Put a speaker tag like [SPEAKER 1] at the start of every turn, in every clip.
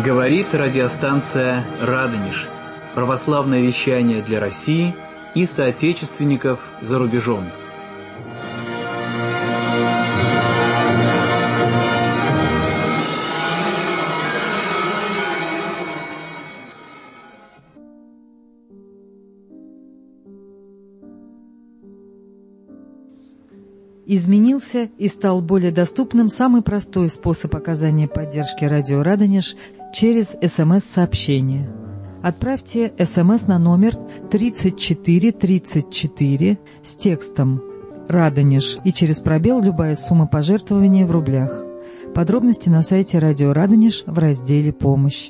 [SPEAKER 1] Говорит радиостанция «Радонеж». Православное вещание для России и соотечественников за рубежом.
[SPEAKER 2] Изменился и стал более доступным самый простой способ оказания поддержки радио «Радонеж» через СМС-сообщение. Отправьте СМС на номер 3434 с текстом «Радонеж» и через пробел любая сумма пожертвования в рублях. Подробности на сайте радио «Радонеж» в разделе «Помощь».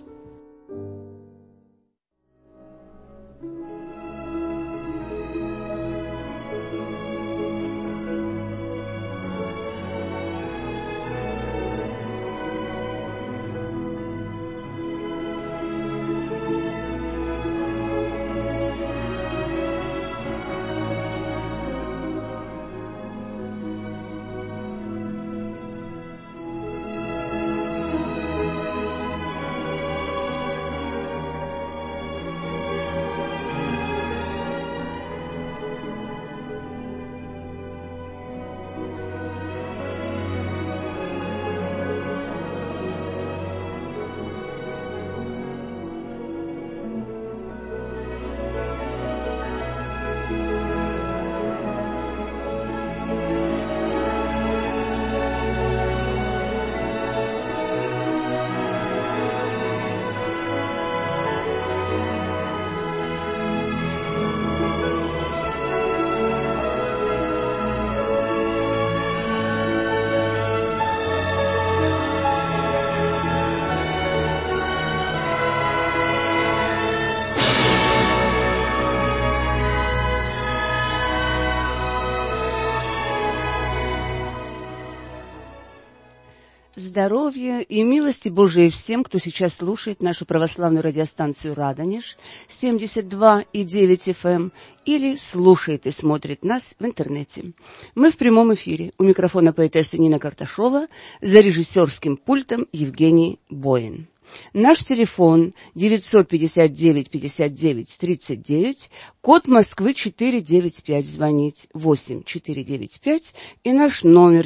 [SPEAKER 3] Здоровья и милости Божией всем, кто сейчас слушает нашу православную радиостанцию «Радонеж» 72,9 FM или слушает и смотрит нас в интернете. Мы в прямом эфире. У микрофона поэтесса Нина Карташова, за режиссерским пультом Евгений Боин. Наш телефон 959-59-39, код Москвы 495, звонить 8495, и наш номер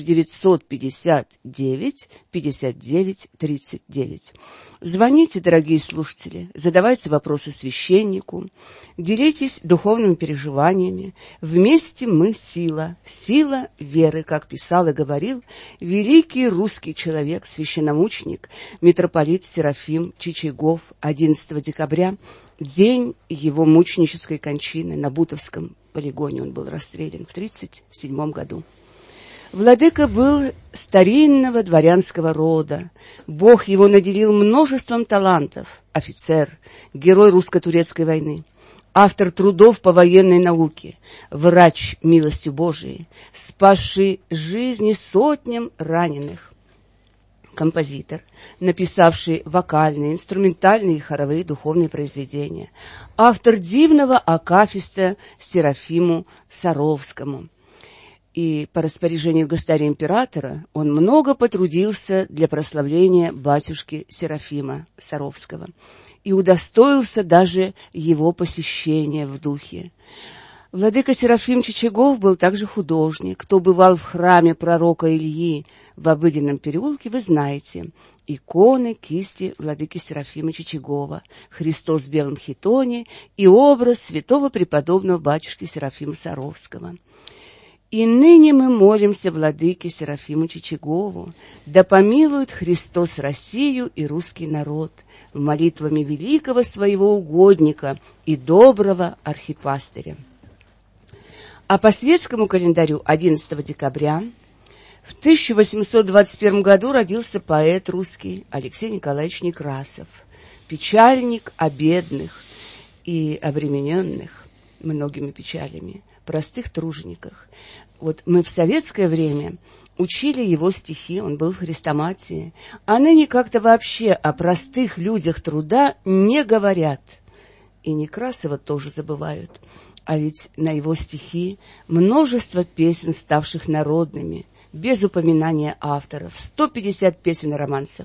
[SPEAKER 3] 959-59-39. Звоните, дорогие слушатели, задавайте вопросы священнику, делитесь духовными переживаниями. Вместе мы сила, сила веры, как писал и говорил великий русский человек, священномученик, митрополит Серафим Чичагов, 11 декабря, день его мученической кончины на Бутовском полигоне. Он был расстрелян в 1937 году. Владыка был старинного дворянского рода. Бог его наделил множеством талантов. Офицер, герой русско-турецкой войны, автор трудов по военной науке, врач милостью Божией, спасший жизни сотням раненых, композитор, написавший вокальные, инструментальные и хоровые духовные произведения, автор дивного акафиста Серафиму Саровскому. И по распоряжению государя-императора он много потрудился для прославления батюшки Серафима Саровского и удостоился даже его посещения в духе. Владыка Серафим Чичагов был также художник. Кто бывал в храме пророка Ильи в Обыденном переулке, вы знаете. Иконы, кисти владыки Серафима Чичагова, Христос в белом хитоне и образ святого преподобного батюшки Серафима Саровского. И ныне мы молимся владыке Серафиму Чичагову, да помилует Христос Россию и русский народ молитвами великого своего угодника и доброго архипастыря. А по светскому календарю 11 декабря в 1821 году родился поэт русский Алексей Николаевич Некрасов, печальник о бедных и обремененных многими печалями простых тружениках. Вот мы в советское время учили его стихи, он был в хрестоматии, а ныне как-то вообще о простых людях труда не говорят. И Некрасова тоже забывают. А ведь на его стихи множество песен, ставших народными, без упоминания авторов, 150 песен и романсов.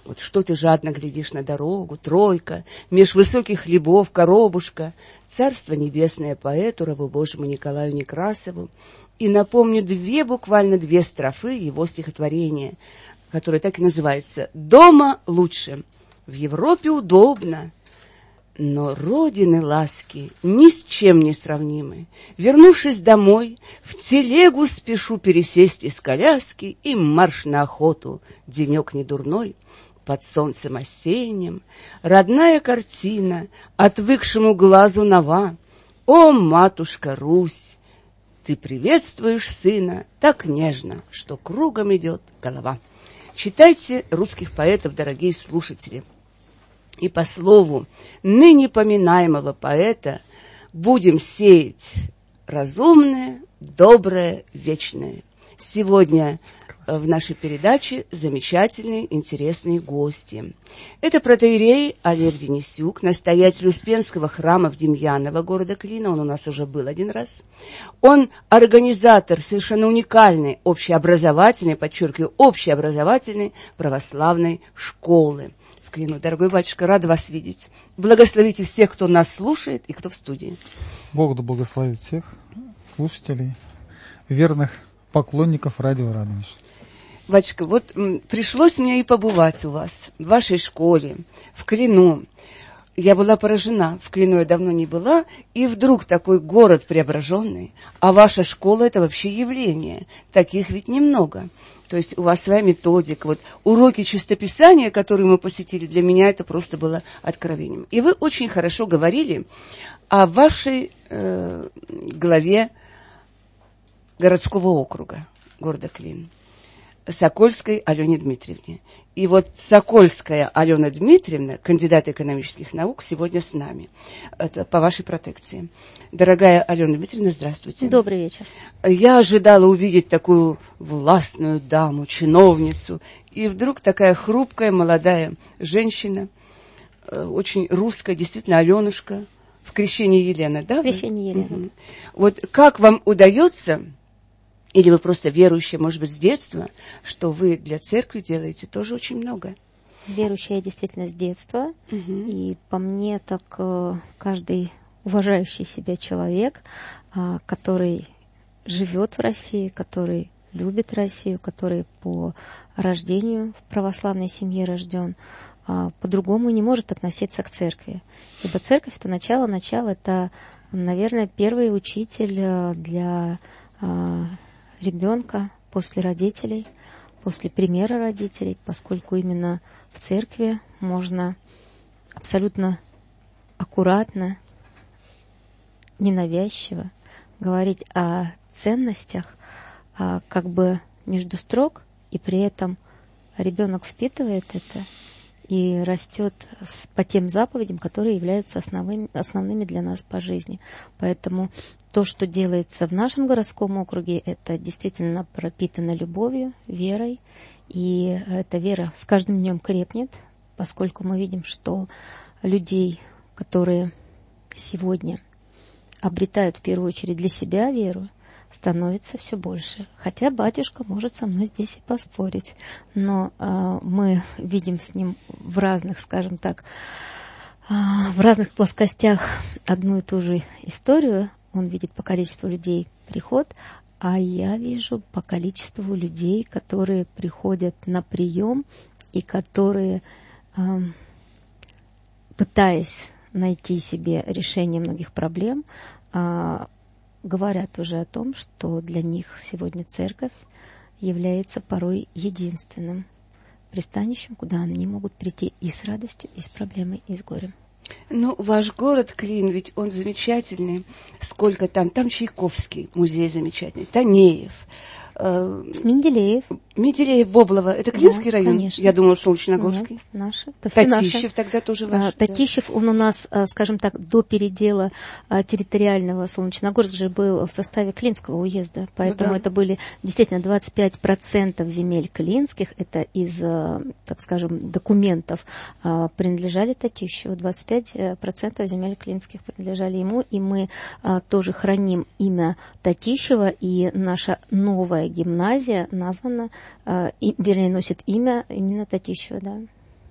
[SPEAKER 3] Вот что ты жадно глядишь на дорогу, тройка, меж высоких хлебов, коробушка, царство небесное поэту, рабу Божьему Николаю Некрасову. И напомню буквально две строфы его стихотворения, которое так и называется «Дома лучше, в Европе удобно, но родины ласки ни с чем не сравнимы. Вернувшись домой, в телегу спешу пересесть из коляски и марш на охоту, денек недурной». Под солнцем осенним, родная картина, отвыкшему глазу нова. О, матушка Русь, ты приветствуешь сына так нежно, что кругом идет голова. Читайте русских поэтов, дорогие слушатели. И по слову ныне поминаемого поэта будем сеять разумное, доброе, вечное. Сегодня в нашей передаче замечательные, интересные гости. Это протоиерей Олег Денисюк, настоятель Успенского храма в Демьяново, города Клина. Он у нас уже был один раз. Он организатор совершенно уникальной, общеобразовательной, подчеркиваю, общеобразовательной православной школы в Клину. Дорогой батюшка, рада вас видеть. Благословите всех, кто нас слушает и кто в студии.
[SPEAKER 4] Бог да благословит всех слушателей, верных поклонников радио Радонеж.
[SPEAKER 3] Батюшка, вот пришлось мне и побывать у вас, в вашей школе, в Клину. Я была поражена, в Клину я давно не была, и вдруг такой город преображенный, а ваша школа – это вообще явление, таких ведь немного. То есть у вас своя методика, вот уроки чистописания, которые мы посетили, для меня это просто было откровением. И вы очень хорошо говорили о вашей главе городского округа города Клин, Сокольской Алене Дмитриевне. И вот Сокольская Алена Дмитриевна, кандидат экономических наук, сегодня с нами. Это по вашей протекции. Дорогая Алена Дмитриевна, здравствуйте.
[SPEAKER 5] Добрый вечер.
[SPEAKER 3] Я ожидала увидеть такую властную даму, чиновницу, и вдруг такая хрупкая молодая женщина, очень русская, действительно, Аленушка, в крещении Елена, да?
[SPEAKER 5] В крещении Елена.
[SPEAKER 3] Угу. Вот как вам удается... Или вы просто верующие, может быть, с детства, что вы для церкви делаете тоже очень много?
[SPEAKER 5] Верующая действительно с детства. И по мне так каждый уважающий себя человек, который живет в России, который любит Россию, который по рождению в православной семье рожден, по-другому не может относиться к церкви. Ибо церковь — это начало, это, наверное, первый учитель для ребенка после родителей, после примера родителей, поскольку именно в церкви можно абсолютно аккуратно, ненавязчиво говорить о ценностях, как бы между строк, и при этом ребенок впитывает это и растет по тем заповедям, которые являются основными для нас по жизни. Поэтому то, что делается в нашем городском округе, это действительно пропитано любовью, верой. И эта вера с каждым днем крепнет, поскольку мы видим, что людей, которые сегодня обретают в первую очередь для себя веру, становится все больше. Хотя батюшка может со мной здесь и поспорить. Но мы видим с ним в разных, скажем так, в разных плоскостях одну и ту же историю. Он видит по количеству людей приход, а я вижу по количеству людей, которые приходят на прием и которые, пытаясь найти себе решение многих проблем, говорят уже о том, что для них сегодня церковь является порой единственным пристанищем, куда они могут прийти и с радостью, и с проблемой, и с горем.
[SPEAKER 3] Ну, ваш город Клин, ведь он замечательный. Сколько там? Там Чайковский, музей замечательный, Танеев.
[SPEAKER 5] Менделеев,
[SPEAKER 3] Боблова. Это Клинский район?
[SPEAKER 5] Конечно.
[SPEAKER 3] Я думала, Солнечногорский.
[SPEAKER 5] Нет, наши.
[SPEAKER 3] Татищев тогда тоже ваш.
[SPEAKER 5] Татищев, он у нас, скажем так, до передела территориального. Солнечногорск же был в составе Клинского уезда. Поэтому это были действительно 25% земель клинских. Это из, так скажем, документов принадлежали Татищеву. 25% земель клинских принадлежали ему. И мы тоже храним имя Татищева. И наша новая гимназия названа, вернее, носит имя именно Татищева, да.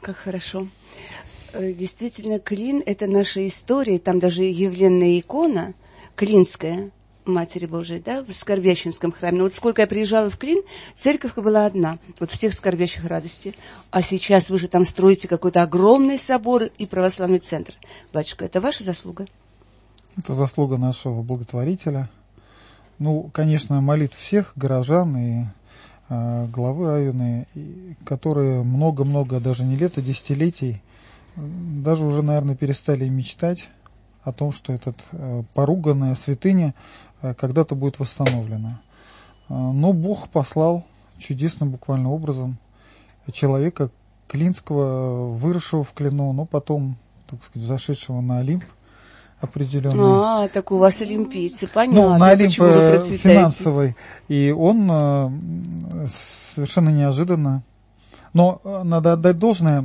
[SPEAKER 3] Как хорошо. Действительно, Клин – это наша история. Там даже явленная икона клинская, Матери Божией, да, в Скорбящинском храме. Но вот сколько я приезжала в Клин, церковь была одна, вот всех скорбящих радости. А сейчас вы же там строите какой-то огромный собор и православный центр. Батюшка, это ваша заслуга?
[SPEAKER 4] Это заслуга нашего благотворителя. Ну, конечно, молитв всех горожан и главы района, которые много-много, даже не лет, а десятилетий, даже уже, наверное, перестали мечтать о том, что эта поруганная святыня когда-то будет восстановлена. Но Бог послал чудесным буквально образом человека Клинского, выросшего в Клину, но потом, так сказать, зашедшего на Олимп определенный.
[SPEAKER 3] Так у вас олимпийцы, понятно.
[SPEAKER 4] Ну, на Олимп финансовый. И он совершенно неожиданно. Но надо отдать должное.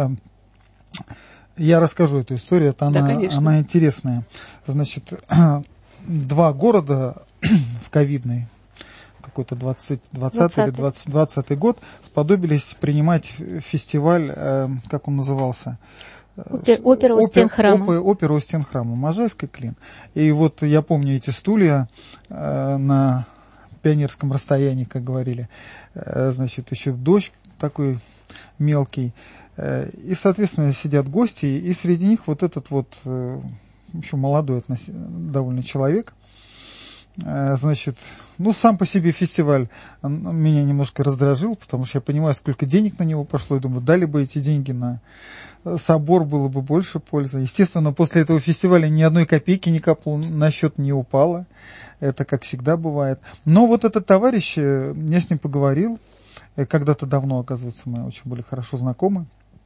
[SPEAKER 4] Я расскажу эту историю, она интересная. Значит, 2 города в ковидный, какой-то 20-й год, сподобились принимать фестиваль, как он назывался?
[SPEAKER 5] Опера у стен храма.
[SPEAKER 4] Опера у стен храма, Можайск и Клин. И вот я помню эти стулья на пионерском расстоянии, как говорили. Значит, еще дождь такой мелкий. И, соответственно, сидят гости, и среди них вот этот вот еще молодой довольно человек. Значит, ну, сам по себе фестиваль меня немножко раздражил, потому что я понимаю, сколько денег на него пошло, и думаю, дали бы эти деньги на собор, было бы больше пользы. Естественно, после этого фестиваля ни одной копейки не капало, на счет не упало. Это как всегда бывает. Но вот этот товарищ, я с ним поговорил, когда-то давно, оказывается, мы очень были хорошо знакомы.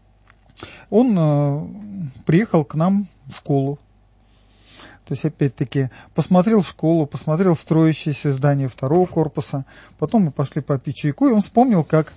[SPEAKER 4] Он приехал к нам в школу. То есть, опять-таки, посмотрел школу, посмотрел строящееся здание 2-го корпуса. Потом мы пошли попить чайку, и он вспомнил, как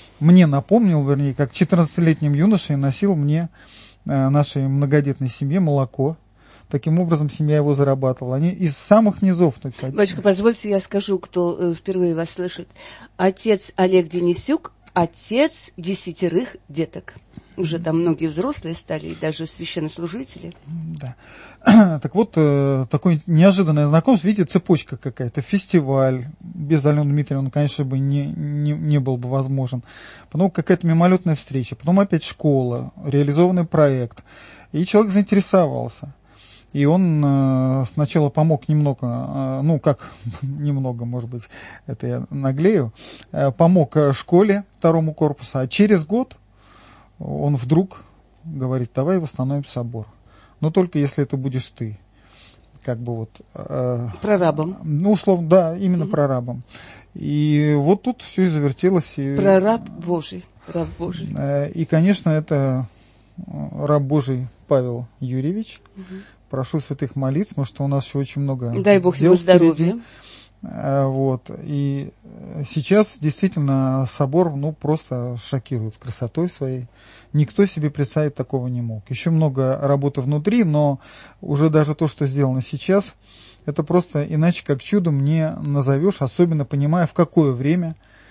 [SPEAKER 4] 14-летним юношей носил мне, нашей многодетной семье, молоко. Таким образом, семья его зарабатывала. Они из самых низов.
[SPEAKER 3] Батюшка, позвольте, я скажу, кто впервые вас слышит. Отец Олег Денисюк, отец 10 деток. Уже там многие взрослые стали, и даже священнослужители.
[SPEAKER 4] Да. Так вот, такое неожиданное знакомство, видите, цепочка какая-то, фестиваль. Без Алены Дмитриевны, конечно, бы не был бы возможен. Потом какая-то мимолетная встреча, потом опять школа, реализованный проект. И человек заинтересовался. И он сначала помог немного, ну как немного, может быть, это я наглею, помог школе 2-му корпусу, а через год он вдруг говорит, давай восстановим собор. Но только если это будешь ты. Как бы вот...
[SPEAKER 3] прорабом.
[SPEAKER 4] Ну, условно, да, именно прорабом. И вот тут все и завертелось.
[SPEAKER 3] Прораб Божий. Раб Божий.
[SPEAKER 4] И, конечно, это раб Божий Павел Юрьевич. Прошу святых молитв, потому что у нас еще очень много дел.
[SPEAKER 3] Дай Бог ему здоровья.
[SPEAKER 4] Вот. И сейчас действительно собор, ну, просто шокирует красотой своей. Никто себе представить такого не мог. Еще много работы внутри, но уже даже то, что сделано сейчас, это просто иначе как чудом не назовешь, особенно понимая, в какое время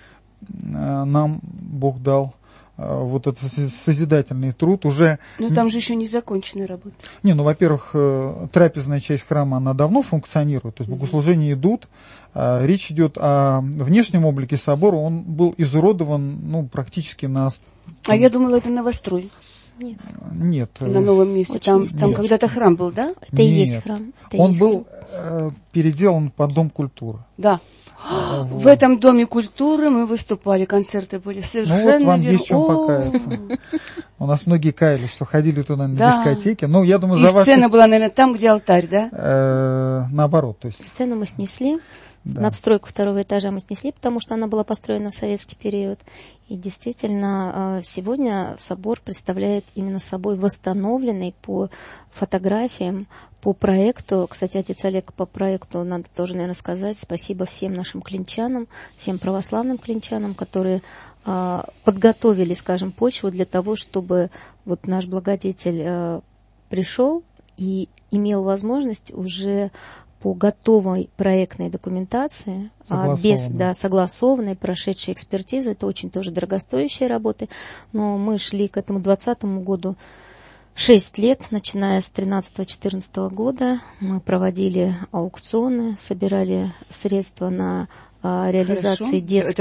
[SPEAKER 4] нам Бог дал вот этот созидательный труд уже...
[SPEAKER 3] Но там же еще не закончена работа.
[SPEAKER 4] Не, ну, во-первых, трапезная часть храма, она давно функционирует, то есть богослужения идут, речь идет о внешнем облике собора, он был изуродован, ну, практически на...
[SPEAKER 3] А я думала, это новострой.
[SPEAKER 4] Нет.
[SPEAKER 3] На новом месте. Там когда-то храм был, да?
[SPEAKER 5] Это и есть храм.
[SPEAKER 4] Он был переделан под Дом культуры.
[SPEAKER 3] Да. В этом Доме культуры мы выступали, концерты были совершенно...
[SPEAKER 4] Ну вот вам есть чем покаяться. У нас многие каялись, что ходили туда на дискотеке. Ну, я думаю,
[SPEAKER 3] и сцена была, наверное, там, где алтарь, да?
[SPEAKER 4] Наоборот, то есть...
[SPEAKER 5] Сцену мы снесли. Да. Надстройку 2-го этажа мы снесли, потому что она была построена в советский период. И действительно, сегодня собор представляет именно собой восстановленный по фотографиям, по проекту. Кстати, отец Олег, по проекту, надо тоже, наверное, сказать спасибо всем нашим клинчанам, всем православным клинчанам, которые подготовили, скажем, почву для того, чтобы вот наш благодетель пришел и имел возможность уже по готовой проектной документации, согласованной, прошедшей экспертизу. Это очень тоже дорогостоящие работы, но мы шли к этому 2020 году 6 лет, начиная с 2013-2014 года. Мы проводили аукционы, собирали средства на реализации детских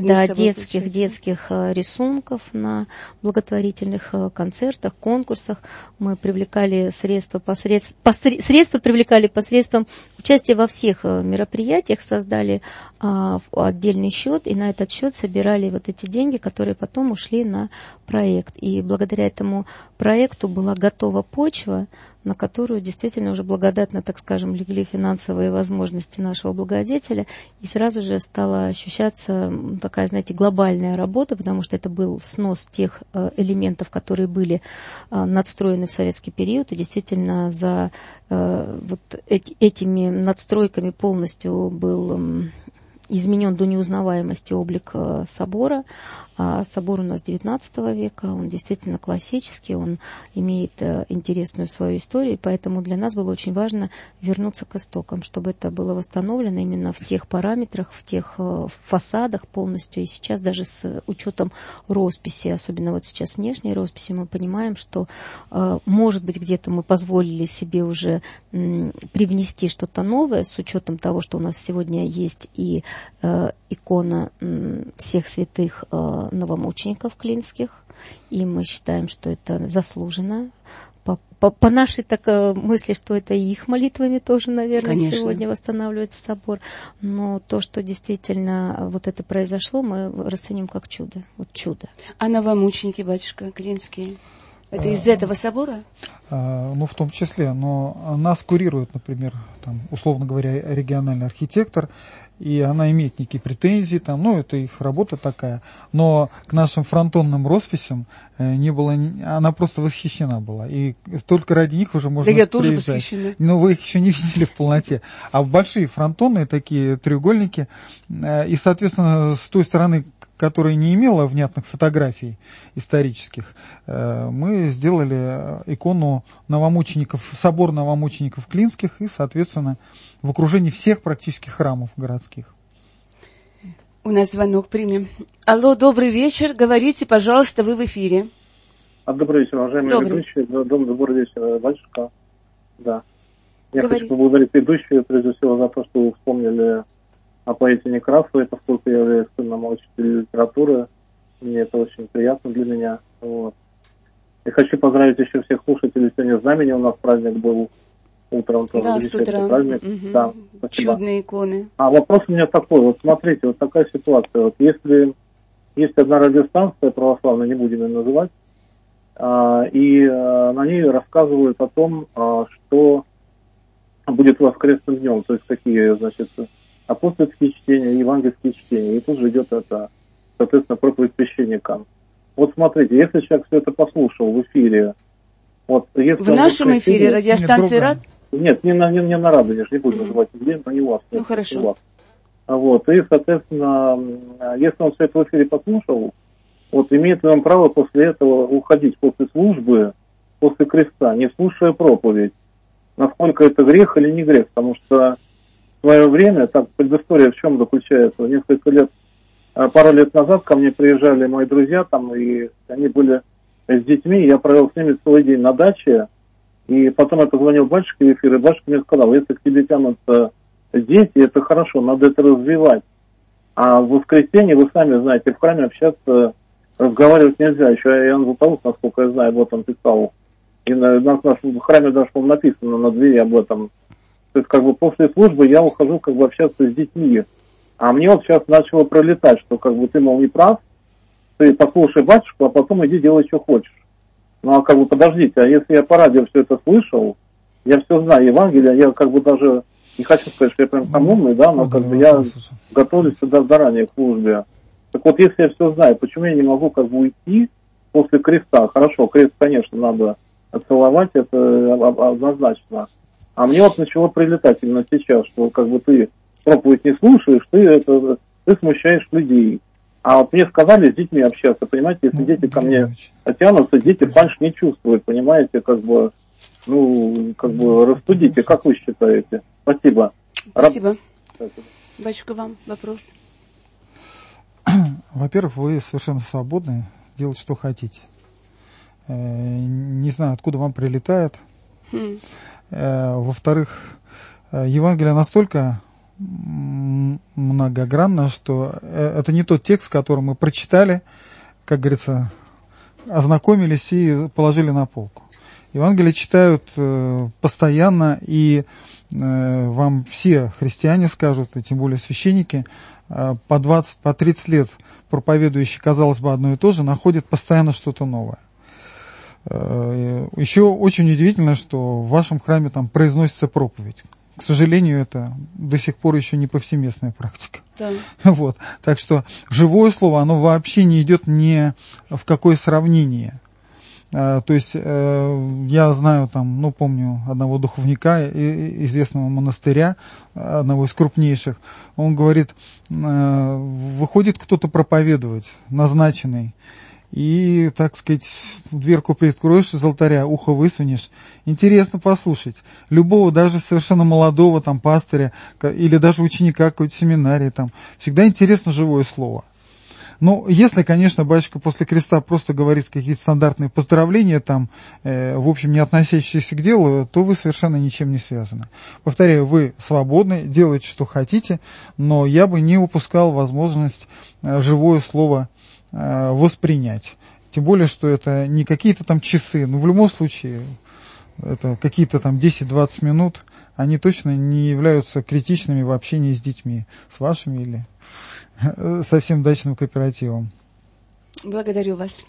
[SPEAKER 5] рисунков на благотворительных концертах, конкурсах. Мы привлекали средства привлекали посредством участия во всех мероприятиях, создали отдельный счет, и на этот счет собирали вот эти деньги, которые потом ушли на проект. И благодаря этому проекту была готова почва, на которую действительно уже благодатно, так скажем, легли финансовые возможности нашего благодетеля, и сразу же стала ощущаться такая, знаете, глобальная работа, потому что это был снос тех элементов, которые были надстроены в советский период, и действительно за вот этими надстройками полностью был изменен до неузнаваемости облик собора. Собор у нас 19 века, он действительно классический, он имеет интересную свою историю, и поэтому для нас было очень важно вернуться к истокам, чтобы это было восстановлено именно в тех параметрах, в тех фасадах полностью. И сейчас даже с учетом росписи, особенно вот сейчас внешней росписи, мы понимаем, что, может быть, где-то мы позволили себе уже привнести что-то новое с учетом того, что у нас сегодня есть и икона всех святых новомучеников клинских, и мы считаем, что это заслуженно. По нашей мысли, что это и их молитвами тоже, наверное, конечно, сегодня восстанавливается собор. Но то, что действительно вот это произошло, мы расценим как чудо. Вот чудо.
[SPEAKER 3] А новомученики, батюшка, клинские, это из этого собора?
[SPEAKER 4] Ну, в том числе. Но нас курирует, например, там, условно говоря, региональный архитектор, и она имеет некие претензии, там, ну, это их работа такая. Но к нашим фронтонным росписям не было, она просто восхищена была. И только ради них уже можно приезжать. Да, я тоже восхищена. Но вы их еще не видели в полноте. А в большие фронтонные такие треугольники, и, соответственно, с той стороны, которая не имела внятных фотографий исторических, мы сделали икону новомучеников, собор новомучеников клинских, и, соответственно, в окружении всех практически храмов городских.
[SPEAKER 3] У нас звонок примем. Алло, добрый вечер. Говорите, пожалуйста, вы в эфире.
[SPEAKER 6] Добрый вечер, уважаемые ведущие. Добрый вечер, батюшка. Да. Я хочу поблагодарить ведущую, прежде всего, за то, что вы вспомнили о поэте Некрасове, поскольку я являюсь сыном учителя литературы. Мне это очень приятно для меня. Вот. И хочу поздравить еще всех слушателей. Сегодня Знамени у нас праздник был. Утром тоже.
[SPEAKER 3] Да, с утра.
[SPEAKER 6] Угу. Да,
[SPEAKER 3] чудные иконы.
[SPEAKER 6] А вопрос у меня такой. Вот смотрите, вот такая ситуация. Вот если есть одна радиостанция православная, не будем ее называть, и на ней рассказывают о том, что будет воскресным днем. То есть какие, значит, апостольские чтения, евангельские чтения. И тут же идет это, соответственно, проповедь священникам. Вот смотрите, если человек все это послушал в эфире, вот, если
[SPEAKER 3] в нашем эфире радиостанции РАД?
[SPEAKER 6] Нет, не на Радонеж, не буду называть где, но не у вас.
[SPEAKER 3] Ну, хорошо. У вас.
[SPEAKER 6] Вот, и, соответственно, если он все это в эфире послушал, вот, имеет ли он право после этого уходить после службы, после креста, не слушая проповедь? Насколько это грех или не грех? Потому что в свое время, так, предыстория в чем заключается? Пару лет назад ко мне приезжали мои друзья, там, и они были с детьми, я провел с ними целый день на даче, и потом я позвонил батюшке в эфир, и батюшка мне сказал, если к тебе тянутся дети, это хорошо, надо это развивать. А в воскресенье, вы сами знаете, в храме общаться, разговаривать нельзя. Еще Иоанн Златоуст, насколько я знаю, вот он писал. И на нашем храме даже, по-моему, написано на двери об этом. То есть, как бы, после службы я ухожу, как бы, общаться с детьми. А мне вот сейчас начало пролетать, что, как бы, ты, мол, не прав, ты послушай батюшку, а потом иди делай, что хочешь. Ну, а как бы, подождите, а если я по радио все это слышал, я все знаю Евангелие, я как бы даже не хочу сказать, что я прям там умный, да, но как бы я готовлюсь сюда заранее к службе. Так вот, если я все знаю, почему я не могу как бы уйти после креста? Хорошо, крест, конечно, надо целовать, это однозначно. А мне вот начало прилетать именно сейчас, что как бы ты проповедь не слушаешь, ты смущаешь людей. А вот мне сказали с детьми общаться, понимаете, если дети ко мне тянутся, дети фальшь не чувствуют, понимаете, как бы, ну, как бы растудите, как вы считаете? Спасибо.
[SPEAKER 3] Спасибо. Батюшка, вам вопрос.
[SPEAKER 4] Во-первых, вы совершенно свободны делать, что хотите. Не знаю, откуда вам прилетает. Во-вторых, Евангелие настолько многогранно, что это не тот текст, который мы прочитали, как говорится, ознакомились и положили на полку. Евангелие читают постоянно, и вам все христиане скажут, и тем более священники, по 20, по 30 лет проповедующие, казалось бы, одно и то же, находят постоянно что-то новое. Еще очень удивительно, что в вашем храме там произносится проповедь. К сожалению, это до сих пор еще не повсеместная практика.
[SPEAKER 3] Да.
[SPEAKER 4] Вот. Так что живое слово, оно вообще не идет ни в какое сравнение. То есть я знаю, там, помню одного духовника известного монастыря, одного из крупнейших. Он говорит, выходит кто-то проповедовать, назначенный, и, так сказать, дверку приоткроешь из алтаря, ухо высунешь. Интересно послушать. Любого, даже совершенно молодого там пастыря или даже ученика какой-то семинарии, там, всегда интересно живое слово. Ну, если, конечно, батюшка после креста просто говорит какие-то стандартные поздравления, там, в общем, не относящиеся к делу, то вы совершенно ничем не связаны. Повторяю, вы свободны, делайте, что хотите, но я бы не упускал возможность живое слово воспринять. Тем более, что это не какие-то там часы, но в любом случае это какие-то там 10-20 минут, они точно не являются критичными в общении с детьми, с вашими или совсем дачным кооперативом.
[SPEAKER 3] Благодарю вас.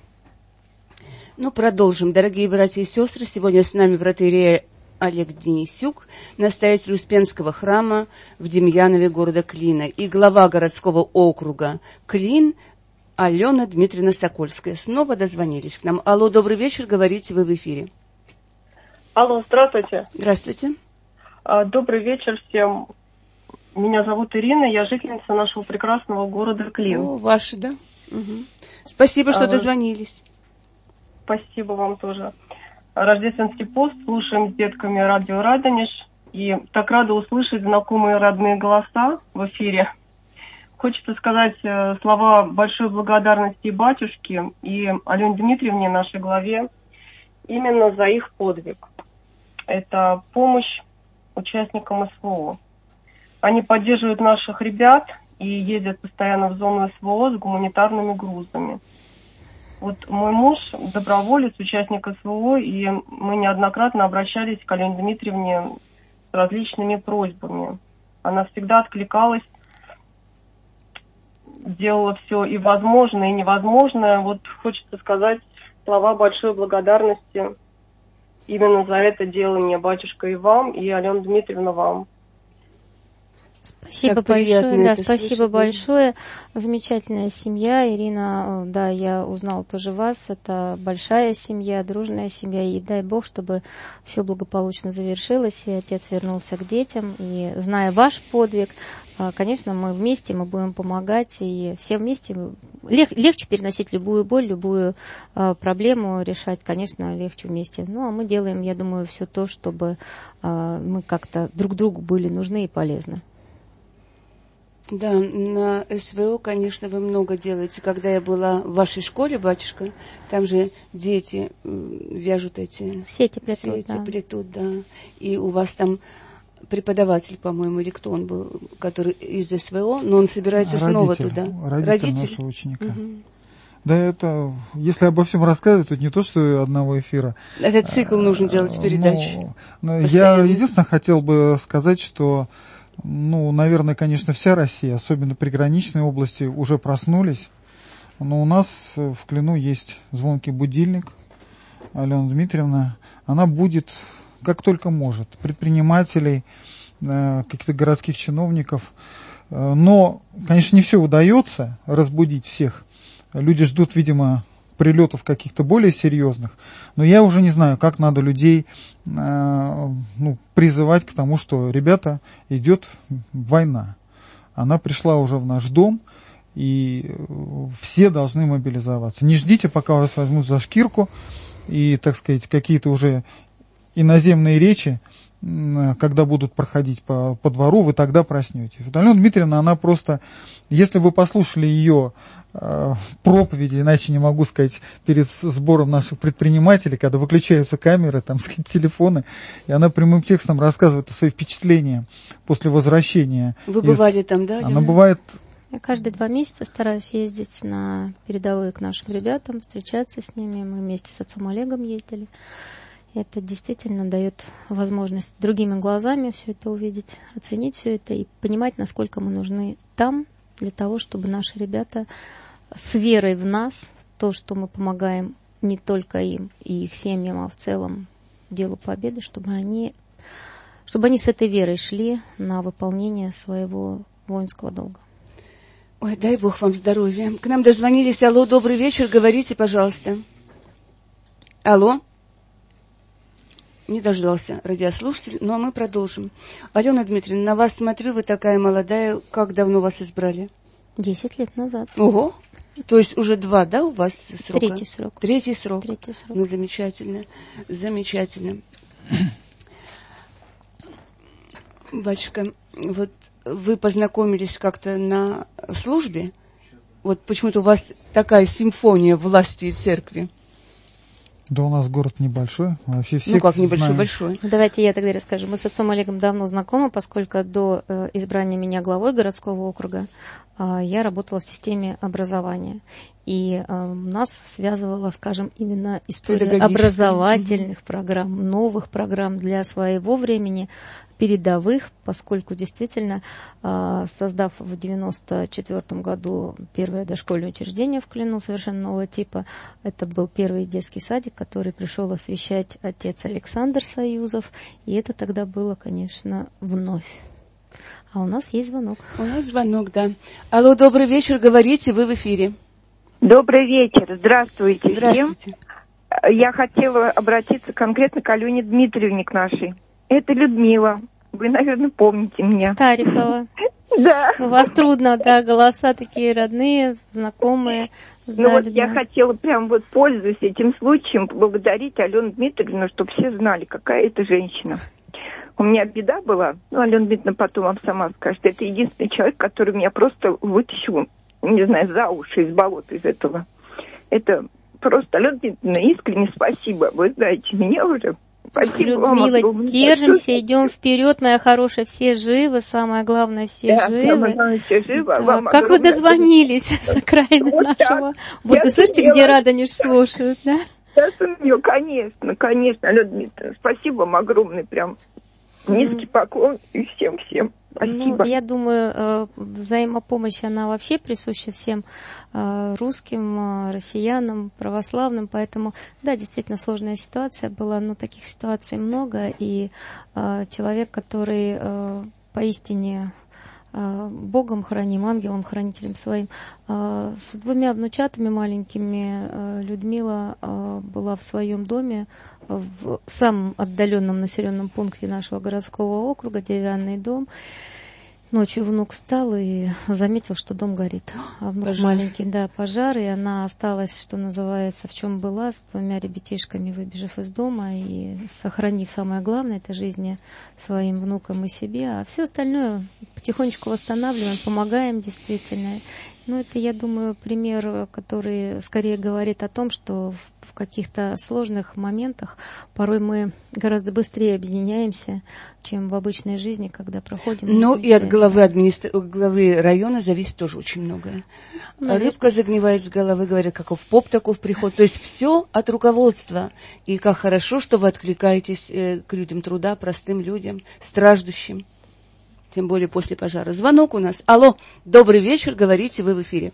[SPEAKER 3] Продолжим. Дорогие братья и сестры, сегодня с нами протоиерей Олег Денисюк, настоятель Успенского храма в Демьянове города Клина и глава городского округа Клин Алена Дмитриевна Сокольская. Снова дозвонились к нам. Алло, добрый вечер, говорите, вы в эфире.
[SPEAKER 7] Алло, здравствуйте.
[SPEAKER 3] Здравствуйте.
[SPEAKER 7] Добрый вечер всем. Меня зовут Ирина, я жительница нашего прекрасного города Клин.
[SPEAKER 3] О, ваши, да? Угу. Спасибо, что дозвонились.
[SPEAKER 7] Спасибо вам тоже. Рождественский пост, слушаем с детками радио Радонеж. И так рада услышать знакомые родные голоса в эфире. Хочется сказать слова большой благодарности батюшке и Алене Дмитриевне, нашей главе, именно за их подвиг. Это помощь участникам СВО. Они поддерживают наших ребят и ездят постоянно в зону СВО с гуманитарными грузами. Вот мой муж доброволец, участник СВО, и мы неоднократно обращались к Алене Дмитриевне с различными просьбами. Она всегда откликалась, делала все и возможное, и невозможное. Вот хочется сказать слова большой благодарности именно за это делание, батюшка, и вам, и Алена Дмитриевна, вам.
[SPEAKER 5] Спасибо большое, да, спасибо большое. Замечательная семья, Ирина, да, я узнала тоже вас, это большая семья, дружная семья, и дай Бог, чтобы все благополучно завершилось, и отец вернулся к детям, и зная ваш подвиг, конечно, мы вместе, мы будем помогать, и все вместе легче переносить любую боль, любую проблему решать, конечно, легче вместе. Ну, а мы делаем, я думаю, все то, чтобы мы как-то друг другу были нужны и полезны.
[SPEAKER 3] Да, на СВО, конечно, вы много делаете. Когда я была в вашей школе, батюшка, там же дети вяжут эти
[SPEAKER 5] сети плетут,
[SPEAKER 3] да. И у вас там преподаватель, по-моему, или кто он был, который из СВО, но он собирается снова туда.
[SPEAKER 4] Родитель нашего ученика. Угу. Да, это, если обо всем рассказывать, то не то, что одного эфира.
[SPEAKER 3] Этот цикл нужно делать передач.
[SPEAKER 4] Я единственное хотел бы сказать, что наверное, конечно, вся Россия, особенно приграничные области, уже проснулись. Но у нас в Клину есть звонкий будильник. Алена Дмитриевна, она будет, как только может, предпринимателей, каких-то городских чиновников. Но, конечно, не все удается разбудить всех. Люди ждут, видимо, прилетов каких-то более серьезных, но я уже не знаю, как надо людей призывать к тому, что, ребята, идет война. Она пришла уже в наш дом, и все должны мобилизоваться. Не ждите, пока вас возьмут за шкирку, и, так сказать, какие-то уже иноземные речи когда будут проходить по двору, вы тогда проснетесь. Вот Алена Дмитриевна, она просто, если вы послушали ее проповеди, иначе не могу сказать, перед сбором наших предпринимателей, когда выключаются камеры, там, сказать, телефоны, и она прямым текстом рассказывает о своих впечатлениях после возвращения.
[SPEAKER 3] Вы бывали там, да?
[SPEAKER 4] Она бывает...
[SPEAKER 5] Я каждые 2 месяца стараюсь ездить на передовые к нашим ребятам, встречаться с ними. Мы вместе с отцом Олегом ездили. Это действительно дает возможность другими глазами все это увидеть, оценить все это и понимать, насколько мы нужны там, для того, чтобы наши ребята с верой в нас, в то, что мы помогаем не только им и их семьям, а в целом делу победы, чтобы они с этой верой шли на выполнение своего воинского долга.
[SPEAKER 3] Ой, дай Бог вам здоровья. К нам дозвонились. Алло, добрый вечер. Говорите, пожалуйста. Алло. Не дождался радиослушатель, но мы продолжим. Алена Дмитриевна, на вас смотрю, вы такая молодая. Как давно вас избрали?
[SPEAKER 5] 10 лет назад.
[SPEAKER 3] Ого. То есть уже 2, да, у вас срока?
[SPEAKER 5] Третий срок.
[SPEAKER 3] Третий срок. Ну, замечательно. Замечательно. Батюшка, вот вы познакомились как-то на службе? Вот почему-то у вас такая симфония власти и церкви.
[SPEAKER 4] Да у нас город небольшой. Вообще все,
[SPEAKER 3] ну как небольшой-большой?
[SPEAKER 5] Давайте я тогда расскажу. Мы с отцом Олегом давно знакомы, поскольку до избрания меня главой городского округа я работала в системе образования. И нас связывала, скажем, именно история образовательных программ, новых программ для своего времени, передовых, поскольку действительно, создав в 1994 году первое дошкольное учреждение в Клину, совершенно нового типа, это был первый детский садик, который пришел освещать отец Александр Союзов, и это тогда было, конечно, вновь. А у нас есть звонок.
[SPEAKER 3] У нас звонок, да. Алло, добрый вечер, говорите, вы в эфире.
[SPEAKER 8] Добрый вечер, здравствуйте.
[SPEAKER 3] Здравствуйте.
[SPEAKER 8] Всем. Я хотела обратиться конкретно к Алене Дмитриевне, к нашей. Это Людмила. Вы, наверное, помните меня.
[SPEAKER 5] Старикова.
[SPEAKER 8] Да.
[SPEAKER 5] У вас трудно, да, голоса такие родные, знакомые.
[SPEAKER 8] Ну вот я хотела прям вот, пользуясь этим случаем, поблагодарить Алену Дмитриевну, чтобы все знали, какая это женщина. У меня беда была, ну, Алена Дмитриевна потом вам сама скажет, это единственный человек, который меня просто вытащил, не знаю, за уши из болота из этого. Это просто, Алена Дмитриевна, искренне спасибо. Вы знаете, меня уже... Спасибо,
[SPEAKER 5] Людмила, держимся, идем вперед, моя хорошая, все живы, самое главное, все живы.
[SPEAKER 8] Самое главное, все живы.
[SPEAKER 5] Да. Как вы дозвонились с окраины вот нашего? Так. Вот вы слышите, где Радонеж слушают, да?
[SPEAKER 8] Я сумею, конечно, Алена Дмитриевна, спасибо вам огромное, прям низкий поклон и всем-всем. Спасибо.
[SPEAKER 5] Ну, я думаю, взаимопомощь, она вообще присуща всем русским, россиянам, православным, поэтому, да, действительно сложная ситуация была, но таких ситуаций много, и человек, который поистине Богом храним, ангелом хранителем своим, с 2 внучатами маленькими Людмила была в своем доме в самом отдаленном населенном пункте нашего городского округа, деревянный дом. Ночью внук встал и заметил, что дом горит. А внук пожар. Маленький, да, пожар, и она осталась, что называется, в чем была, с 2 ребятишками, выбежав из дома и сохранив самое главное, это жизни своим внукам и себе. А все остальное потихонечку восстанавливаем, помогаем действительно. Ну, это, я думаю, пример, который скорее говорит о том, что в каких-то сложных моментах порой мы гораздо быстрее объединяемся, чем в обычной жизни, когда проходим.
[SPEAKER 3] Ну, и от главы района зависит тоже очень многое. Рыбка загнивает с головы, говорят, каков поп, таков приход. То есть все от руководства. И как хорошо, что вы откликаетесь к людям труда, простым людям, страждущим. Тем более после пожара. Звонок у нас. Алло, добрый вечер, говорите, вы в эфире.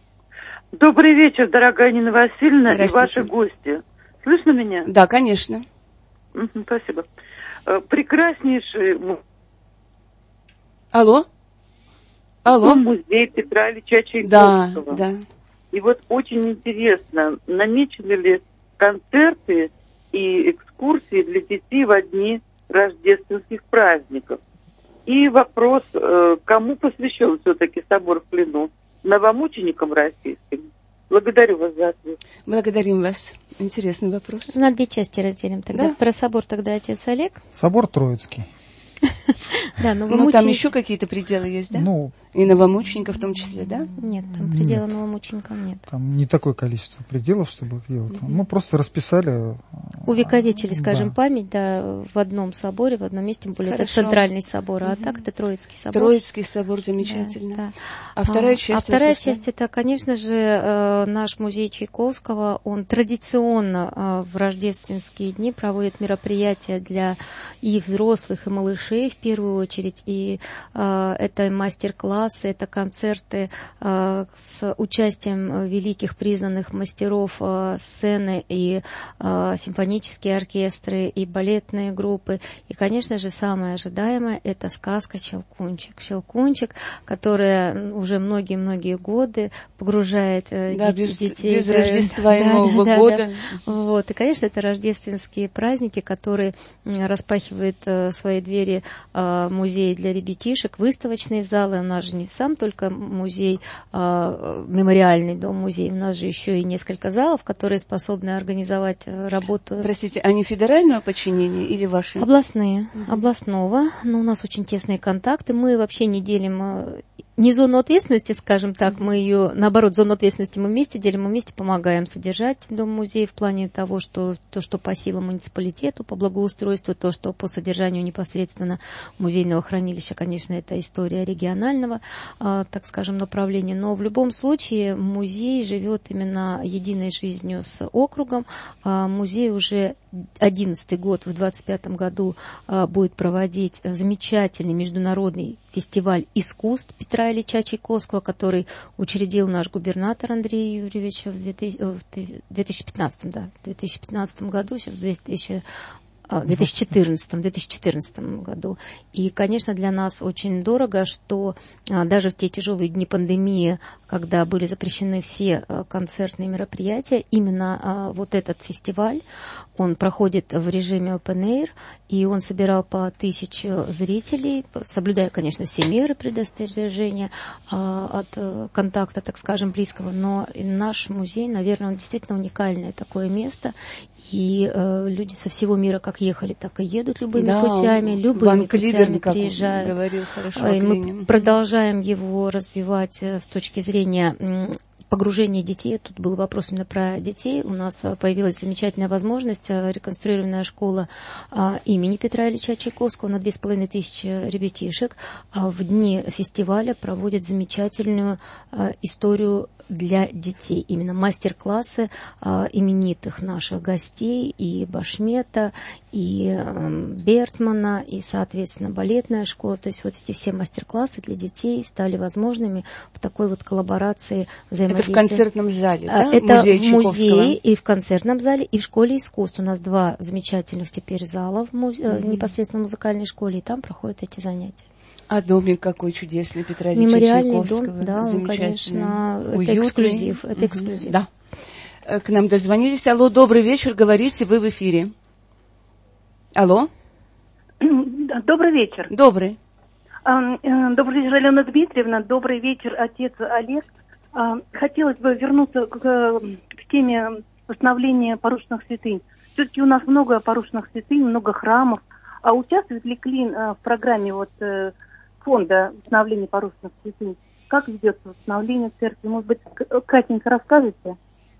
[SPEAKER 9] Добрый вечер, дорогая Нина Васильевна и ваши гости. Слышно меня?
[SPEAKER 3] Да, конечно.
[SPEAKER 9] Спасибо. Прекраснейший...
[SPEAKER 3] Алло? Алло?
[SPEAKER 9] Музей Петра Ильича Чайковского.
[SPEAKER 3] Да.
[SPEAKER 9] И вот очень интересно, намечены ли концерты и экскурсии для детей во дни рождественских праздников? И вопрос, кому посвящен все-таки собор в Клину? Новомученикам российским Благодарю вас за ответ.
[SPEAKER 3] Благодарим вас. Интересный вопрос.
[SPEAKER 5] На две части разделим тогда.
[SPEAKER 3] Да.
[SPEAKER 5] Про собор тогда отец Олег.
[SPEAKER 4] Собор Троицкий.
[SPEAKER 5] Да, но
[SPEAKER 3] Ну, там еще какие-то пределы есть, да?
[SPEAKER 4] Ну,
[SPEAKER 3] И новомучеников в том числе, да?
[SPEAKER 5] Нет, там предела новомученикам нет.
[SPEAKER 4] там не такое количество пределов, чтобы их делать. Мы просто расписали.
[SPEAKER 5] Увековечили, скажем,
[SPEAKER 4] Да.
[SPEAKER 5] память, да, в одном соборе, в одном месте, тем более это
[SPEAKER 3] Хорошо.
[SPEAKER 5] центральный собор, а так это Троицкий собор.
[SPEAKER 3] Троицкий собор, замечательно.
[SPEAKER 5] Да, да.
[SPEAKER 3] А вторая часть?
[SPEAKER 5] А вторая
[SPEAKER 3] выпуска?
[SPEAKER 5] часть это, конечно же, наш музей Чайковского. Он традиционно в рождественские дни проводит мероприятия для и взрослых, и малышей в первую очередь. И это мастер-классы, это концерты с участием великих признанных мастеров сцены и симфонические оркестры, и балетные группы. И, конечно же, самое ожидаемое – это сказка «Щелкунчик». «Щелкунчик», которая уже многие-многие годы погружает детей.
[SPEAKER 3] Без Рождества и Нового года.
[SPEAKER 5] Да. Вот. И, конечно, это рождественские праздники, которые распахивают свои двери музей для ребятишек, выставочные залы. У нас же не сам только музей, мемориальный дом-музей, у нас же еще и несколько залов, которые способны организовать работу.
[SPEAKER 3] Простите, они федерального подчинения или ваши?
[SPEAKER 5] Областные, областного, но у нас очень тесные контакты. Мы вообще не делим не зону ответственности, скажем так, мы ее, наоборот, зону ответственности мы вместе делим, мы вместе помогаем содержать дом-музей в плане того, что то, что по силам муниципалитету, по благоустройству, то, что по содержанию непосредственно музейного хранилища, конечно, это история регионального, так скажем, направления. Но в любом случае музей живет именно единой жизнью с округом. Музей уже 11-й год, в 25-м году будет проводить замечательный международный фестиваль искусств Петра Ильича Чайковского, который учредил наш губернатор Андрей Юрьевич в 2015 году, сейчас в 2014 году. И, конечно, для нас очень дорого, что даже в те тяжелые дни пандемии, когда были запрещены все концертные мероприятия, именно вот этот фестиваль, он проходит в режиме open air, и он собирал по 1000 зрителей, соблюдая, конечно, все меры предостережения от контакта, так скажем, близкого. Но наш музей, наверное, он действительно уникальное такое место, и люди со всего мира как ехали, так и едут любыми путями, любыми путями приезжают.
[SPEAKER 3] Говорил хорошо,
[SPEAKER 5] и мы продолжаем его развивать с точки зрения погружение детей. Тут был вопрос именно про детей. У нас появилась замечательная возможность, реконструированная школа имени Петра Ильича Чайковского на 2500 ребятишек. В дни фестиваля проводят замечательную историю для детей. Именно мастер-классы именитых наших гостей, и Башмета, и Бертмана, и, соответственно, балетная школа. То есть вот эти все мастер-классы для детей стали возможными в такой вот коллаборации взаимодействия.
[SPEAKER 3] Это в концертном зале, да?
[SPEAKER 5] Это
[SPEAKER 3] музей
[SPEAKER 5] в музее и в концертном зале, и в школе искусств. У нас 2 замечательных теперь зала в непосредственно музыкальной школе, и там проходят эти занятия.
[SPEAKER 3] А домик какой чудесный Петра Ильича
[SPEAKER 5] Мемориальный
[SPEAKER 3] Чайковского.
[SPEAKER 5] дом, да, он, конечно,
[SPEAKER 3] уютный.
[SPEAKER 5] это эксклюзив. Это эксклюзив.
[SPEAKER 3] Да. К нам дозвонились. Алло, добрый вечер, говорите, вы в эфире. Алло.
[SPEAKER 10] Добрый вечер.
[SPEAKER 3] Добрый.
[SPEAKER 10] Добрый вечер, Алена Дмитриевна. Добрый вечер, отец Олег. Хотелось бы вернуться к теме восстановления порушенных святынь. Все-таки у нас много порушенных святынь, много храмов. А участвует ли Клин в программе фонда восстановления порушенных святынь? Как ведется восстановление церкви? Может быть, кратенько расскажете?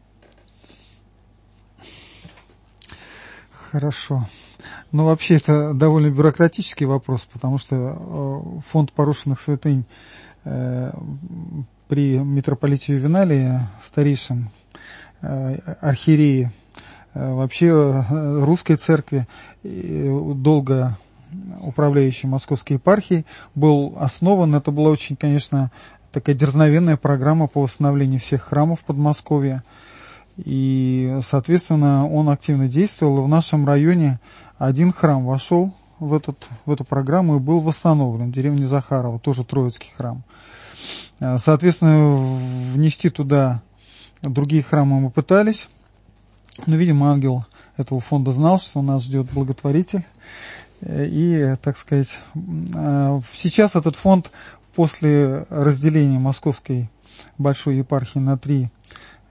[SPEAKER 4] Хорошо. Ну, вообще, это довольно бюрократический вопрос, потому что фонд порушенных святынь при митрополите Ювеналии, старейшем архиереи, вообще русской церкви, долго управляющей Московской епархией, был основан. Это была очень, конечно, такая дерзновенная программа по восстановлению всех храмов Подмосковья. И, соответственно, он активно действовал. И в нашем районе один храм вошел в эту программу и был восстановлен в деревне Захарова, тоже Троицкий храм. Соответственно, внести туда другие храмы мы пытались, но, видимо, ангел этого фонда знал, что нас ждет благотворитель. И, так сказать, сейчас этот фонд после разделения Московской большой епархии на 3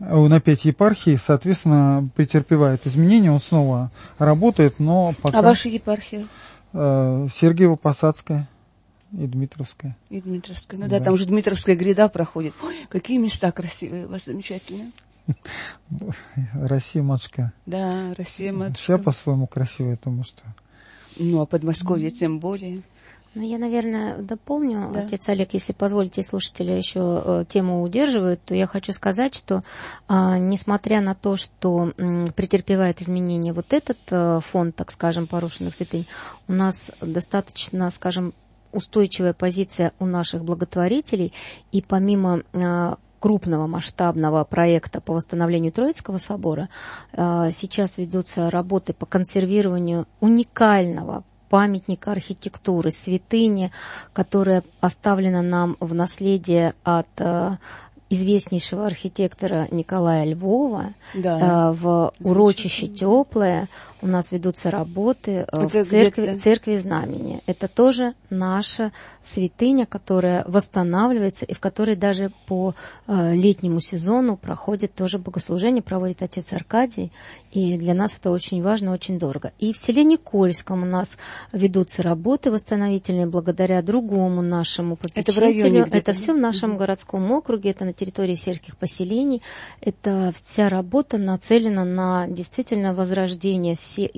[SPEAKER 4] на 5 епархий, соответственно, претерпевает изменения, он снова работает, но пока...
[SPEAKER 3] А ваша епархия?
[SPEAKER 4] Сергиево-Посадская и Дмитровская.
[SPEAKER 3] И Дмитровская. Ну да, там уже Дмитровская гряда проходит. Ой, какие места красивые у вас, замечательные.
[SPEAKER 4] Россия, матушка.
[SPEAKER 3] Да, Россия, матушка.
[SPEAKER 4] Вся по-своему красивая, потому что...
[SPEAKER 3] Ну, а Подмосковье тем более.
[SPEAKER 5] Ну, я, наверное, дополню, да. Отец Олег, если позволите, слушатели еще тему удерживают, то я хочу сказать, что несмотря на то, что претерпевает изменения вот этот фонд, так скажем, порушенных святынь, у нас достаточно, скажем, устойчивая позиция у наших благотворителей, и помимо крупного масштабного проекта по восстановлению Троицкого собора сейчас ведутся работы по консервированию уникального памятника архитектуры, святыни, которая оставлена нам в наследие от известнейшего архитектора Николая Львова. Да. В урочище Теплое у нас ведутся работы в церкви Знамени. Это тоже наша святыня, которая восстанавливается и в которой даже по летнему сезону проходит тоже богослужение, проводит отец Аркадий. И для нас это очень важно, очень дорого. И в селе Никольском у нас ведутся работы восстановительные благодаря другому нашему попечителю. Это в районе где-то? Это все в нашем городском округе, это на территории сельских поселений. Это вся работа нацелена на действительно возвращение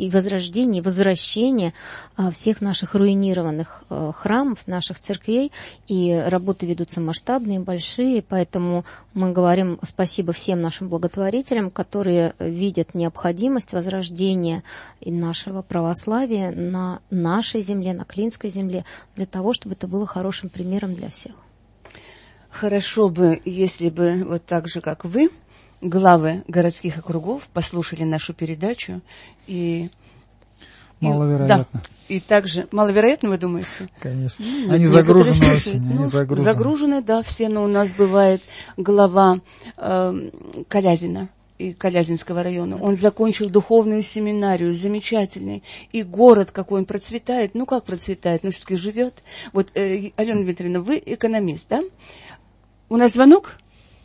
[SPEAKER 5] всех наших руинированных храмов, наших церквей. И работы ведутся масштабные, большие, поэтому мы говорим спасибо всем нашим благотворителям, которые видят необходимость возрождения нашего православия на нашей земле, на Клинской земле, для того, чтобы это было хорошим примером для всех.
[SPEAKER 3] Хорошо бы, если бы вот так же, как вы, главы городских округов, послушали нашу передачу и...
[SPEAKER 4] Маловероятно.
[SPEAKER 3] Да. И также... Маловероятно, вы думаете?
[SPEAKER 4] Конечно. Они загружены очень.
[SPEAKER 3] Загружены, да, все. Но у нас бывает глава Колязина и Колязинского района. Он закончил духовную семинарию, замечательный. И город, какой он процветает. Ну, как процветает? Ну, все-таки живет. Вот, Алена Дмитриевна, вы экономист, да? У нас звонок?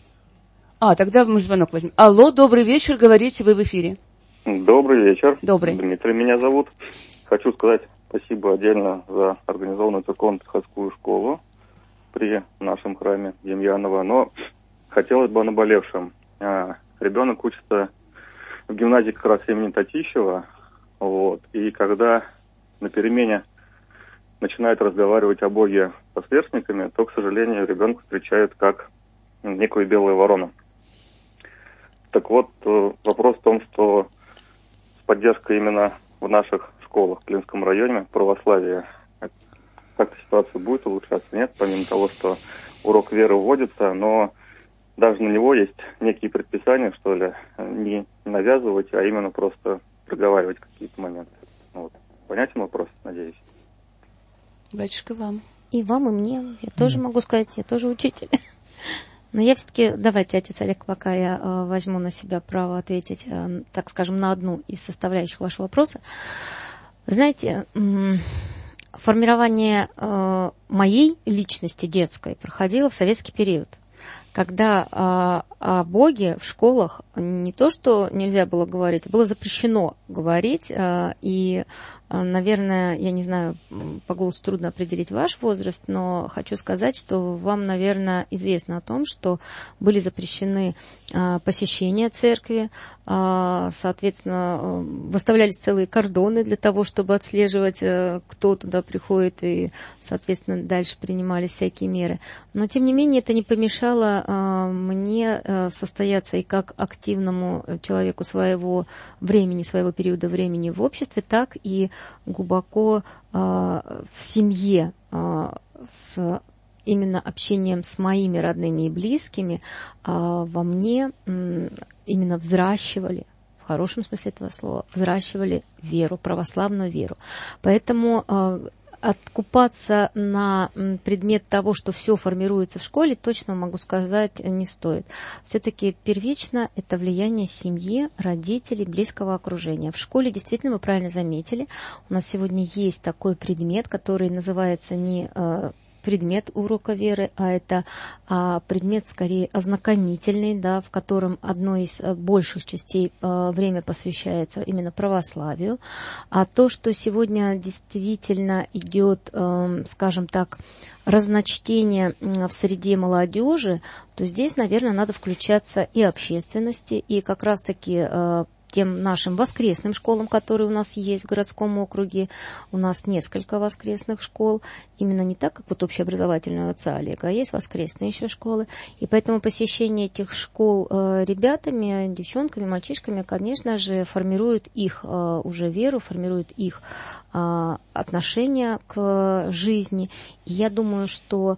[SPEAKER 3] Тогда мы звонок возьмем. Алло, добрый вечер, говорите, вы в эфире.
[SPEAKER 11] Добрый вечер.
[SPEAKER 3] Добрый.
[SPEAKER 11] Дмитрий меня зовут. Хочу сказать спасибо отдельно за организованную церковно-приходскую школу при нашем храме Демьянова. Но хотелось бы о наболевшем. Ребенок учится в гимназии как раз имени Татищева. Вот, и когда на перемене начинает разговаривать о Боге со сверстниками, то, к сожалению, ребенка встречают как некую белую ворону. Так вот, вопрос в том, что с поддержкой именно в наших школах в Клинском районе православия как-то ситуация будет улучшаться? Нет, помимо того, что урок веры вводится, но даже на него есть некие предписания, что ли, не навязывать, а именно просто проговаривать какие-то моменты. Вот. Понятен вопрос, надеюсь.
[SPEAKER 3] Батюшка, вам.
[SPEAKER 5] И вам, и мне. Я тоже могу сказать, я тоже учитель. Но я все-таки, давайте, отец Олег, пока я возьму на себя право ответить, так скажем, на одну из составляющих вашего вопроса. Знаете, формирование моей личности детской проходило в советский период, когда о Боге в школах не то, что нельзя было говорить, было запрещено говорить, и, наверное, я не знаю, по голосу трудно определить ваш возраст, но хочу сказать, что вам, наверное, известно о том, что были запрещены посещения церкви, соответственно, выставлялись целые кордоны для того, чтобы отслеживать, кто туда приходит, и, соответственно, дальше принимались всякие меры. Но, тем не менее, это не помешало мне состояться и как активному человеку своего времени, своего периода времени в обществе, так и глубоко в семье, с именно общением с моими родными и близкими, во мне именно взращивали, в хорошем смысле этого слова, взращивали веру, православную веру. Поэтому откупаться на предмет того, что все формируется в школе, точно могу сказать, не стоит. Все-таки первично это влияние семьи, родителей, близкого окружения. В школе, действительно, вы правильно заметили, у нас сегодня есть такой предмет, который называется не предмет урока веры, а это предмет скорее ознакомительный, да, в котором одной из больших частей время посвящается именно православию. А то, что сегодня действительно идет, скажем так, разночтение в среде молодежи, то здесь, наверное, надо включаться и общественности, и как раз-таки тем нашим воскресным школам, которые у нас есть в городском округе. У нас несколько воскресных школ, именно не так, как вот общеобразовательная у отца Олега, а есть воскресные еще школы. И поэтому посещение этих школ ребятами, девчонками, мальчишками, конечно же, формирует их уже веру, формирует их отношение к жизни. И я думаю, что...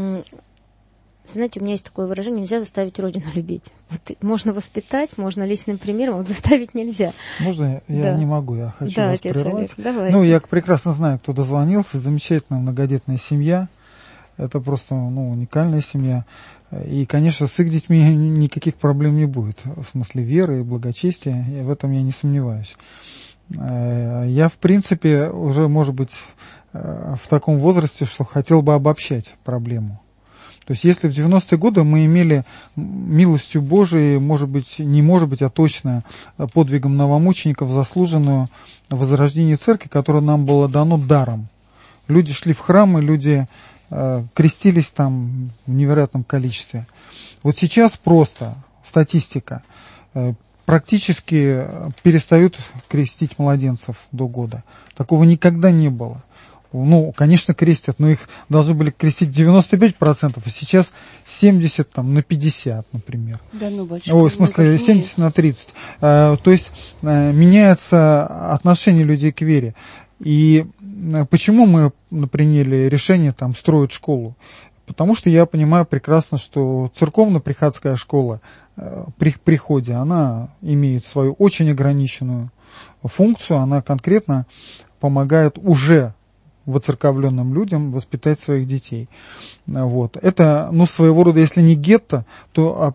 [SPEAKER 5] Знаете, у меня есть такое выражение: нельзя заставить Родину любить. Вот можно воспитать, можно личным примером, вот заставить нельзя.
[SPEAKER 4] Можно? Я не могу, я хочу вас
[SPEAKER 5] отец
[SPEAKER 4] прервать.
[SPEAKER 5] Олег, давайте.
[SPEAKER 4] Ну, я прекрасно знаю, кто дозвонился. Замечательная многодетная семья. Это просто уникальная семья. И, конечно, с их детьми никаких проблем не будет. В смысле веры и благочестия. И в этом я не сомневаюсь. Я, в принципе, уже, может быть, в таком возрасте, что хотел бы обобщать проблему. То есть если в 90-е годы мы имели милостью Божией, а точно подвигом новомучеников заслуженную возрождение церкви, которое нам было дано даром. Люди шли в храмы, люди крестились там в невероятном количестве. Вот сейчас просто статистика. Практически перестают крестить младенцев до года. Такого никогда не было. Конечно, крестят, но их должны были крестить 95%, а сейчас 70 на 50, например.
[SPEAKER 3] Да, большое.
[SPEAKER 4] В смысле, 70 на 30. То есть меняется отношение людей к вере. И почему мы приняли решение строить школу? Потому что я понимаю прекрасно, что церковно-приходская школа при приходе, она имеет свою очень ограниченную функцию, она конкретно помогает уже воцерковленным людям воспитать своих детей. Вот. Это, своего рода, если не гетто, то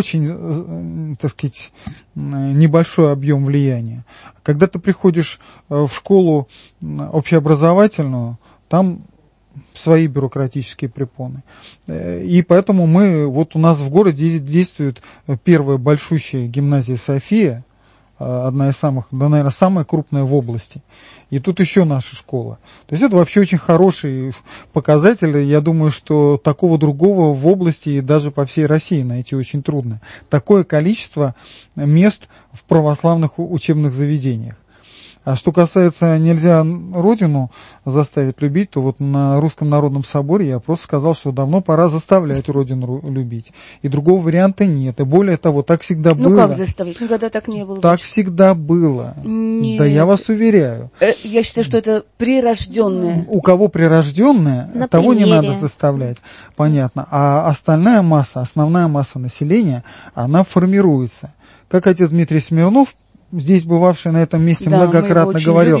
[SPEAKER 4] очень, так сказать, небольшой объем влияния. Когда ты приходишь в школу общеобразовательную, там свои бюрократические препоны. И поэтому у нас в городе действует первая большущая гимназия «София», одна из самых, наверное, самая крупная в области. И тут еще наша школа. То есть это вообще очень хороший показатель. Я думаю, что такого другого в области и даже по всей России найти очень трудно. Такое количество мест в православных учебных заведениях. А что касается нельзя Родину заставить любить, то вот на Русском народном соборе я просто сказал, что давно пора заставлять Родину любить. И другого варианта нет. И более того, так всегда было.
[SPEAKER 3] Как заставить? Никогда так не было.
[SPEAKER 4] Так всегда было.
[SPEAKER 3] Нет.
[SPEAKER 4] Да я вас уверяю.
[SPEAKER 3] Я считаю, что это прирожденное.
[SPEAKER 4] У кого прирожденное, того не надо заставлять. Понятно. А остальная масса, основная масса населения, она формируется. Как отец Дмитрий Смирнов, здесь бывавший на этом месте, многократно говорил,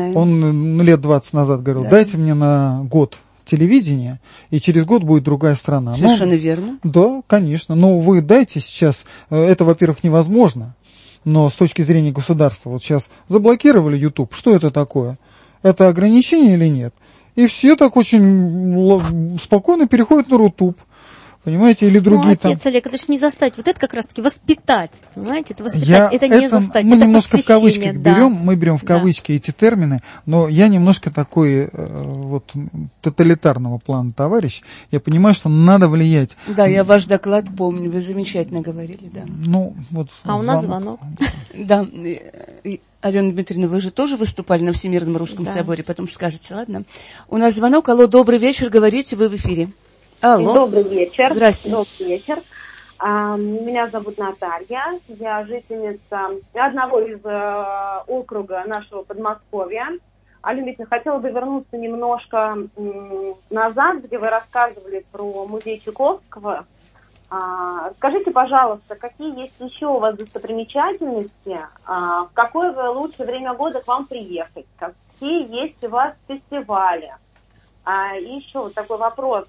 [SPEAKER 4] он лет 20 назад говорил, дайте мне на год телевидения, и через год будет другая страна.
[SPEAKER 3] Совершенно верно.
[SPEAKER 4] Да, конечно. Но вы дайте сейчас, это, во-первых, невозможно, но с точки зрения государства, вот сейчас заблокировали YouTube, что это такое? Это ограничение или нет? И все так очень спокойно переходят на Рутуб. Понимаете, или другие
[SPEAKER 5] отец Олег, это же не заставить. Вот это как раз-таки воспитать. Понимаете, это воспитать, это не заставить.
[SPEAKER 4] Мы немножко в кавычках берем, мы берем в кавычки эти термины, но я немножко такой тоталитарного плана товарищ. Я понимаю, что надо влиять.
[SPEAKER 3] Да, я ваш доклад помню, вы замечательно говорили, да.
[SPEAKER 5] У нас звонок.
[SPEAKER 3] Да. Алена Дмитриевна, вы же тоже выступали на Всемирном Русском соборе, потом скажете, ладно? У нас звонок. Алло, добрый вечер, говорите, вы в эфире. Алло.
[SPEAKER 12] Добрый вечер.
[SPEAKER 3] Здравствуйте.
[SPEAKER 12] Добрый вечер. Меня зовут Наталья. Я жительница одного из округа нашего Подмосковья. Алена Викторовна, хотела бы вернуться немножко назад, где вы рассказывали про музей Чайковского. Скажите, пожалуйста, какие есть еще у вас достопримечательности? В какое лучшее время года к вам приехать? Какие есть у вас фестивали? И еще вот такой вопрос.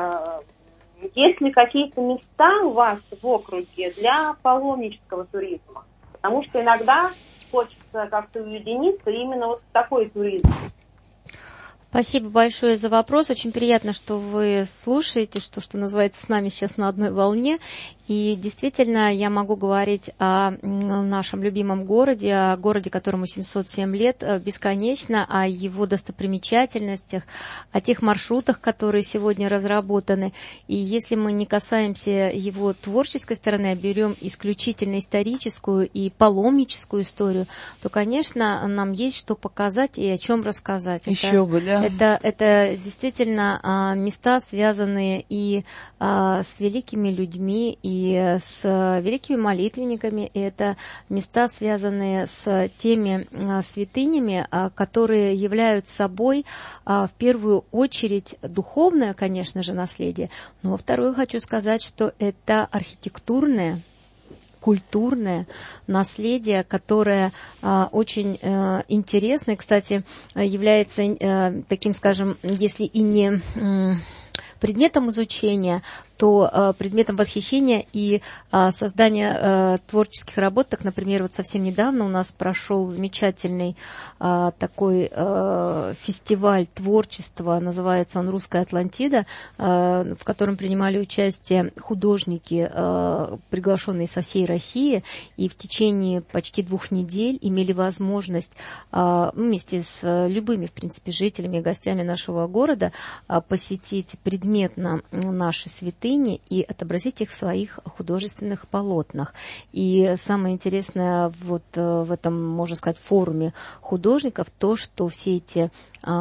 [SPEAKER 12] Есть ли какие-то места у вас в округе для паломнического туризма? Потому что иногда хочется как-то уединиться именно вот в такой туризм.
[SPEAKER 5] Спасибо большое за вопрос. Очень приятно, что вы слушаете, что называется, с нами сейчас на одной волне. И действительно, я могу говорить о нашем любимом городе, о городе, которому 707 лет, бесконечно, о его достопримечательностях, о тех маршрутах, которые сегодня разработаны. И если мы не касаемся его творческой стороны, а берем исключительно историческую и паломническую историю, то, конечно, нам есть что показать и о чем рассказать.
[SPEAKER 3] Еще бы, да.
[SPEAKER 5] Это действительно места, связанные и с великими людьми, и с великими молитвенниками. Это места, связанные с теми святынями, которые являются собой в первую очередь духовное, конечно же, наследие. Но во вторую хочу сказать, что это архитектурное, культурное наследие, которое очень интересно и, кстати, является таким, скажем, если и не предметом изучения, то предметом восхищения и создания творческих работ. Так, например, вот совсем недавно у нас прошел замечательный такой фестиваль творчества, называется он «Русская Атлантида», в котором принимали участие художники, приглашенные со всей России, и в течение почти 2 недель имели возможность вместе с любыми, в принципе, жителями и гостями нашего города посетить предметно наши святыни и отобразить их в своих художественных полотнах. И самое интересное вот в этом, можно сказать, форуме художников, то, что все эти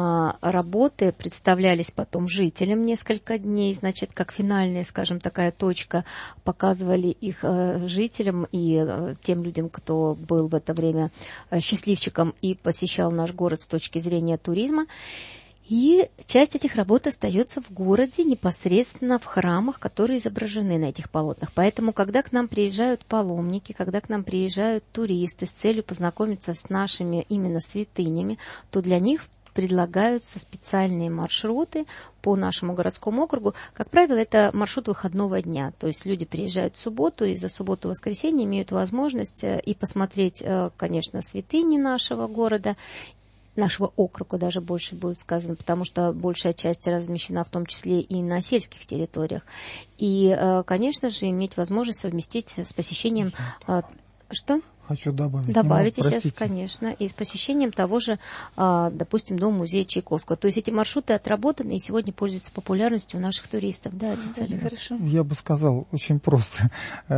[SPEAKER 5] работы представлялись потом жителям несколько дней, значит, как финальная, скажем, такая точка, показывали их жителям и тем людям, кто был в это время счастливчиком и посещал наш город с точки зрения туризма. И часть этих работ остается в городе, непосредственно в храмах, которые изображены на этих полотнах. Поэтому, когда к нам приезжают паломники, когда к нам приезжают туристы с целью познакомиться с нашими именно святынями, то для них предлагаются специальные маршруты по нашему городскому округу. Как правило, это маршрут выходного дня. То есть люди приезжают в субботу и за субботу-воскресенье имеют возможность и посмотреть, конечно, святыни нашего города, нашего округа даже больше будет сказано, потому что большая часть размещена в том числе и на сельских территориях. И, конечно же, иметь возможность совместить с посещением... Что?
[SPEAKER 4] Хочу добавить.
[SPEAKER 5] Добавить сейчас, конечно, и с посещением того же, допустим, Дома-музея Чайковского. То есть эти маршруты отработаны и сегодня пользуются популярностью у наших туристов. Да, это хорошо.
[SPEAKER 4] Я бы сказал очень просто.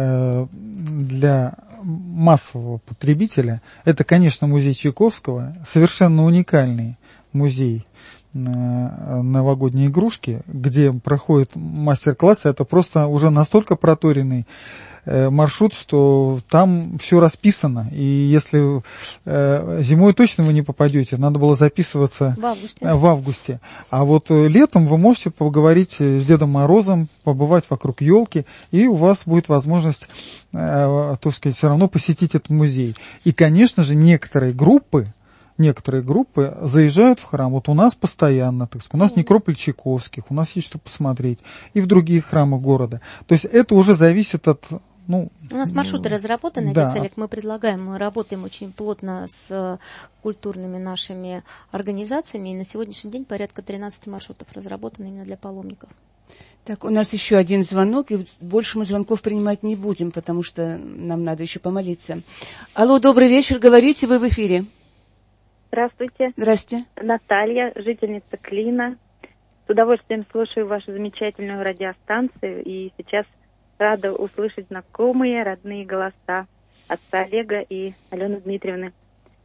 [SPEAKER 4] Для массового потребителя это, конечно, музей Чайковского, совершенно уникальный музей новогодние игрушки, где проходят мастер-классы. Это просто уже настолько проторенный маршрут, что там все расписано. И если зимой точно вы не попадете, надо было записываться в августе. А вот летом вы можете поговорить с Дедом Морозом, побывать вокруг елки, и у вас будет возможность, так сказать, все равно посетить этот музей. И, конечно же, некоторые группы заезжают в храм. Вот у нас постоянно, так сказать, у нас некрополь Чайковских, у нас есть что посмотреть. И в других храмах города. То есть это уже зависит от... у
[SPEAKER 5] нас маршруты разработаны, да. Виталик, мы предлагаем, мы работаем очень плотно с культурными нашими организациями, и на сегодняшний день порядка 13 маршрутов разработано именно для паломников.
[SPEAKER 3] Так, у нас еще один звонок, и больше мы звонков принимать не будем, потому что нам надо еще помолиться. Алло, добрый вечер, говорите, вы в эфире.
[SPEAKER 13] Здравствуйте.
[SPEAKER 3] Здрасте.
[SPEAKER 13] Наталья, жительница Клина. С удовольствием слушаю вашу замечательную радиостанцию, и сейчас рада услышать знакомые, родные голоса отца Олега и Алены Дмитриевны.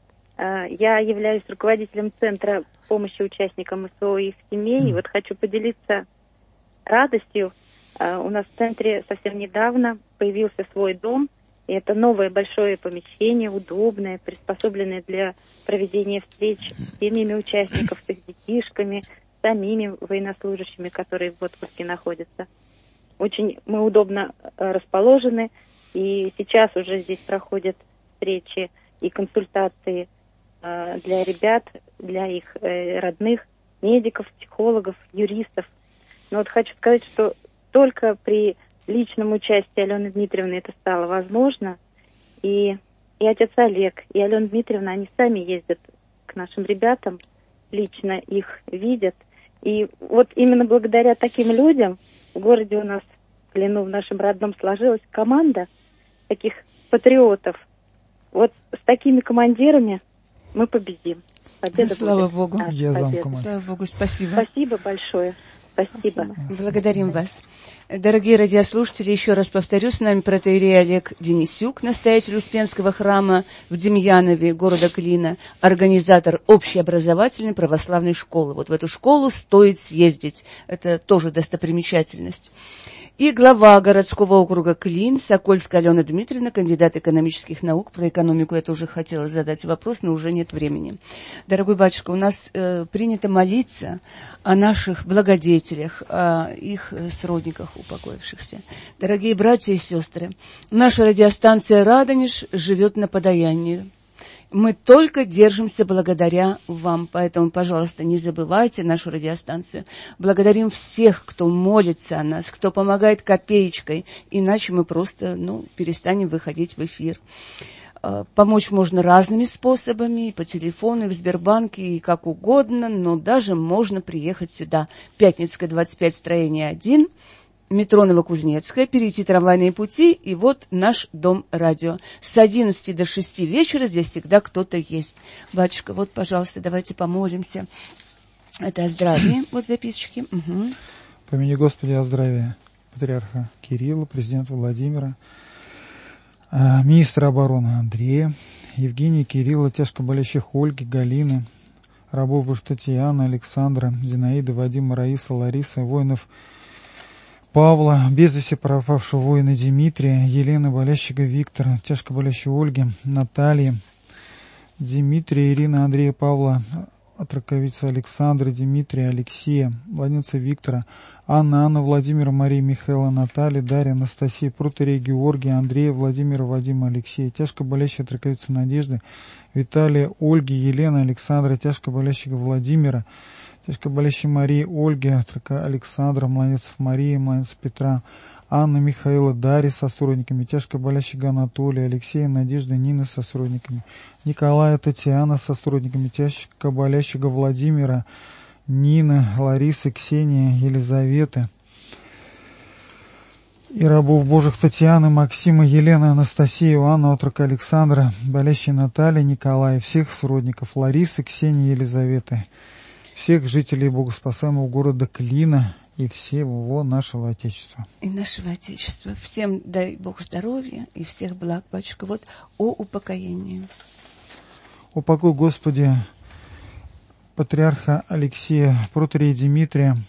[SPEAKER 13] Я являюсь руководителем Центра помощи участникам СО и их семей. И вот хочу поделиться радостью. У нас в центре совсем недавно появился свой дом. И это новое большое помещение, удобное, приспособленное для проведения встреч с семьями участников, с их детишками, самими военнослужащими, которые в отпуске находятся. Очень мы удобно расположены, и сейчас уже здесь проходят встречи и консультации для ребят, для их родных, медиков, психологов, юристов. Но вот хочу сказать, что только при личном участии Алены Дмитриевны это стало возможно. И отец Олег, и Алена Дмитриевна, они сами ездят к нашим ребятам лично их видят. И вот именно благодаря таким людям в городе у нас, в Клину, в нашем родном, сложилась команда таких патриотов. Вот с такими командирами мы победим. Победа
[SPEAKER 3] Слава
[SPEAKER 13] будет.
[SPEAKER 3] Богу.
[SPEAKER 4] Слава
[SPEAKER 3] Богу, спасибо.
[SPEAKER 13] Спасибо большое. Спасибо.
[SPEAKER 3] Благодарим вас. Дорогие радиослушатели, еще раз повторю, с нами протоиерей Олег Денисюк, настоятель Успенского храма в Демьянове, города Клина, организатор общеобразовательной православной школы. Вот в эту школу стоит съездить. Это тоже достопримечательность. И глава городского округа Клин, Сокольская Алена Дмитриевна, кандидат экономических наук. Про экономику я тоже хотела задать вопрос, но уже нет времени. Дорогой батюшка, у нас принято молиться о наших благодетелях, о их сродниках упокоившихся. Дорогие братья и сестры, наша радиостанция «Радонеж» живет на подаянии. Мы только держимся благодаря вам, поэтому, пожалуйста, не забывайте нашу радиостанцию. Благодарим всех, кто молится о нас, кто помогает копеечкой, иначе мы просто, перестанем выходить в эфир. Помочь можно разными способами, и по телефону, и в Сбербанке, и как угодно, но даже можно приехать сюда. Пятницкая, 25, строение 1, метро Новокузнецкая, перейти трамвайные пути, и вот наш дом радио. С 11 до 6 вечера здесь всегда кто-то есть. Батюшка, вот, пожалуйста, давайте помолимся. Это о здравии, вот записочки. Угу.
[SPEAKER 4] Помяни, Господи, о здравии патриарха Кирилла, президента Владимира, министра обороны Андрея, Евгения, Кирилла, тяжко болящих Ольги, Галины, рабов Божьих Татьяны, Александра, Зинаиды, Вадима, Раисы, Ларисы, воинов Павла, без вести пропавшего воина Дмитрия, Елены, болящего Виктора, тяжко болящего Ольги, Натальи, Дмитрия, Ирины, Андрея, Павла, отраковицы Александры, Дмитрия, Алексея, младенца Виктора, Анна, Владимира, Мария, Михаила, Наталья, Дарья, Анастасия, протоиерей Георгия, Андрея, Владимира, Вадима, Алексея, тяжко болящая отраковица Надежды, Виталия, Ольги, Елены, Александра, тяжко болящего Владимира, тяжко болящей Марии, Ольги, Александра, младенцев Марии, младенцев Петра, Анна, Михаила, Дарья со сродниками, тяжко болящего Анатолия, Алексея, Надежды, Нины со сродниками, Николая, Татьяна со сродниками, тяжко болящего Владимира, Нины, Ларисы, Ксении, Елизаветы, и рабов Божьих Татьяны, Максима, Елены, Анастасии, Иоанна, отрока Александра, болящей Натальи, Николая, всех сродников Ларисы, Ксении, Елизаветы, всех жителей богоспасаемого города Клина и всего нашего Отечества.
[SPEAKER 3] И нашего Отечества. Всем дай Бог здоровья и всех благ, батюшка. Вот о упокоении.
[SPEAKER 4] Упокой, Господи, патриарха Алексея, протоиерея Дмитрия,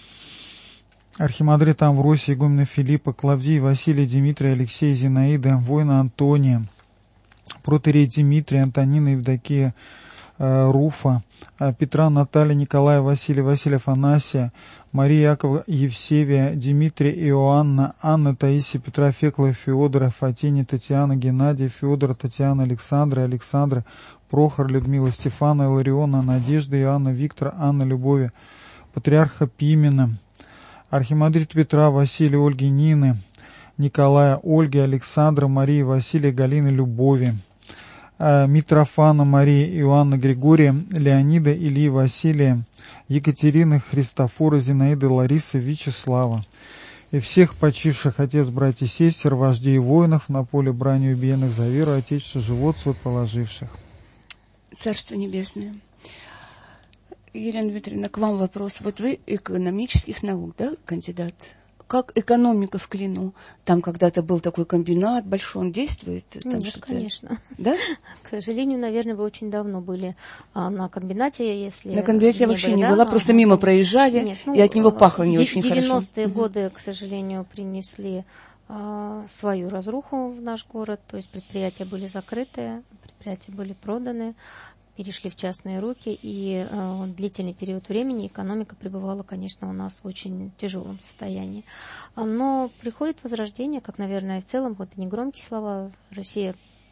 [SPEAKER 4] архимандрита Амвросия, игумена Филиппа, Клавдия, Василия, Дмитрия, Алексея, Зинаида, воина Антония, протоиерея Дмитрия, Антонина, Евдокия, Руфа, Петра, Наталья, Николая, Василия, Василия, Афанасия, Мария, Якова, Евсевия, Дмитрия, Иоанна, Анна, Таисия, Петра, Фекла, Феодора, Фатиния, Татьяна, Геннадия, Феодора, Татьяна, Александра, Александра, Прохор, Людмила, Стефана, Илариона, Надежда, Иоанна, Виктора, Анна, Любови, патриарха Пимена, архимандрита Петра, Василия, Ольги, Нины, Николая, Ольги, Александра, Марии, Василия, Галины, Любови, Митрофана, Марии, Иоанна, Григория, Леонида, Ильи, Василия, Екатерины, Христофора, Зинаиды, Ларисы, Вячеслава и всех почивших отец, братьев, сестер, вождей воинов на поле брани убиенных за веру Отечества, живот свой положивших.
[SPEAKER 3] Царство Небесное. Елена Дмитриевна, к вам вопрос. Вот вы экономических наук, да, кандидат? Как экономика в Клину? Там когда-то был такой комбинат большой, он действует? Там
[SPEAKER 5] Нет, конечно.
[SPEAKER 3] Да?
[SPEAKER 5] К сожалению, наверное, вы очень давно были на комбинате, если...
[SPEAKER 3] На комбинате я вообще не была, просто мимо проезжали,
[SPEAKER 5] Нет,
[SPEAKER 3] и от него пахло не очень хорошо.
[SPEAKER 5] 90-е годы, к сожалению, принесли свою разруху в наш город, то есть предприятия были закрыты, предприятия были проданы, перешли в частные руки, и длительный период времени экономика пребывала, конечно, у нас в очень тяжелом состоянии. Но приходит возрождение, как, наверное, в целом, это не громкие слова, Россия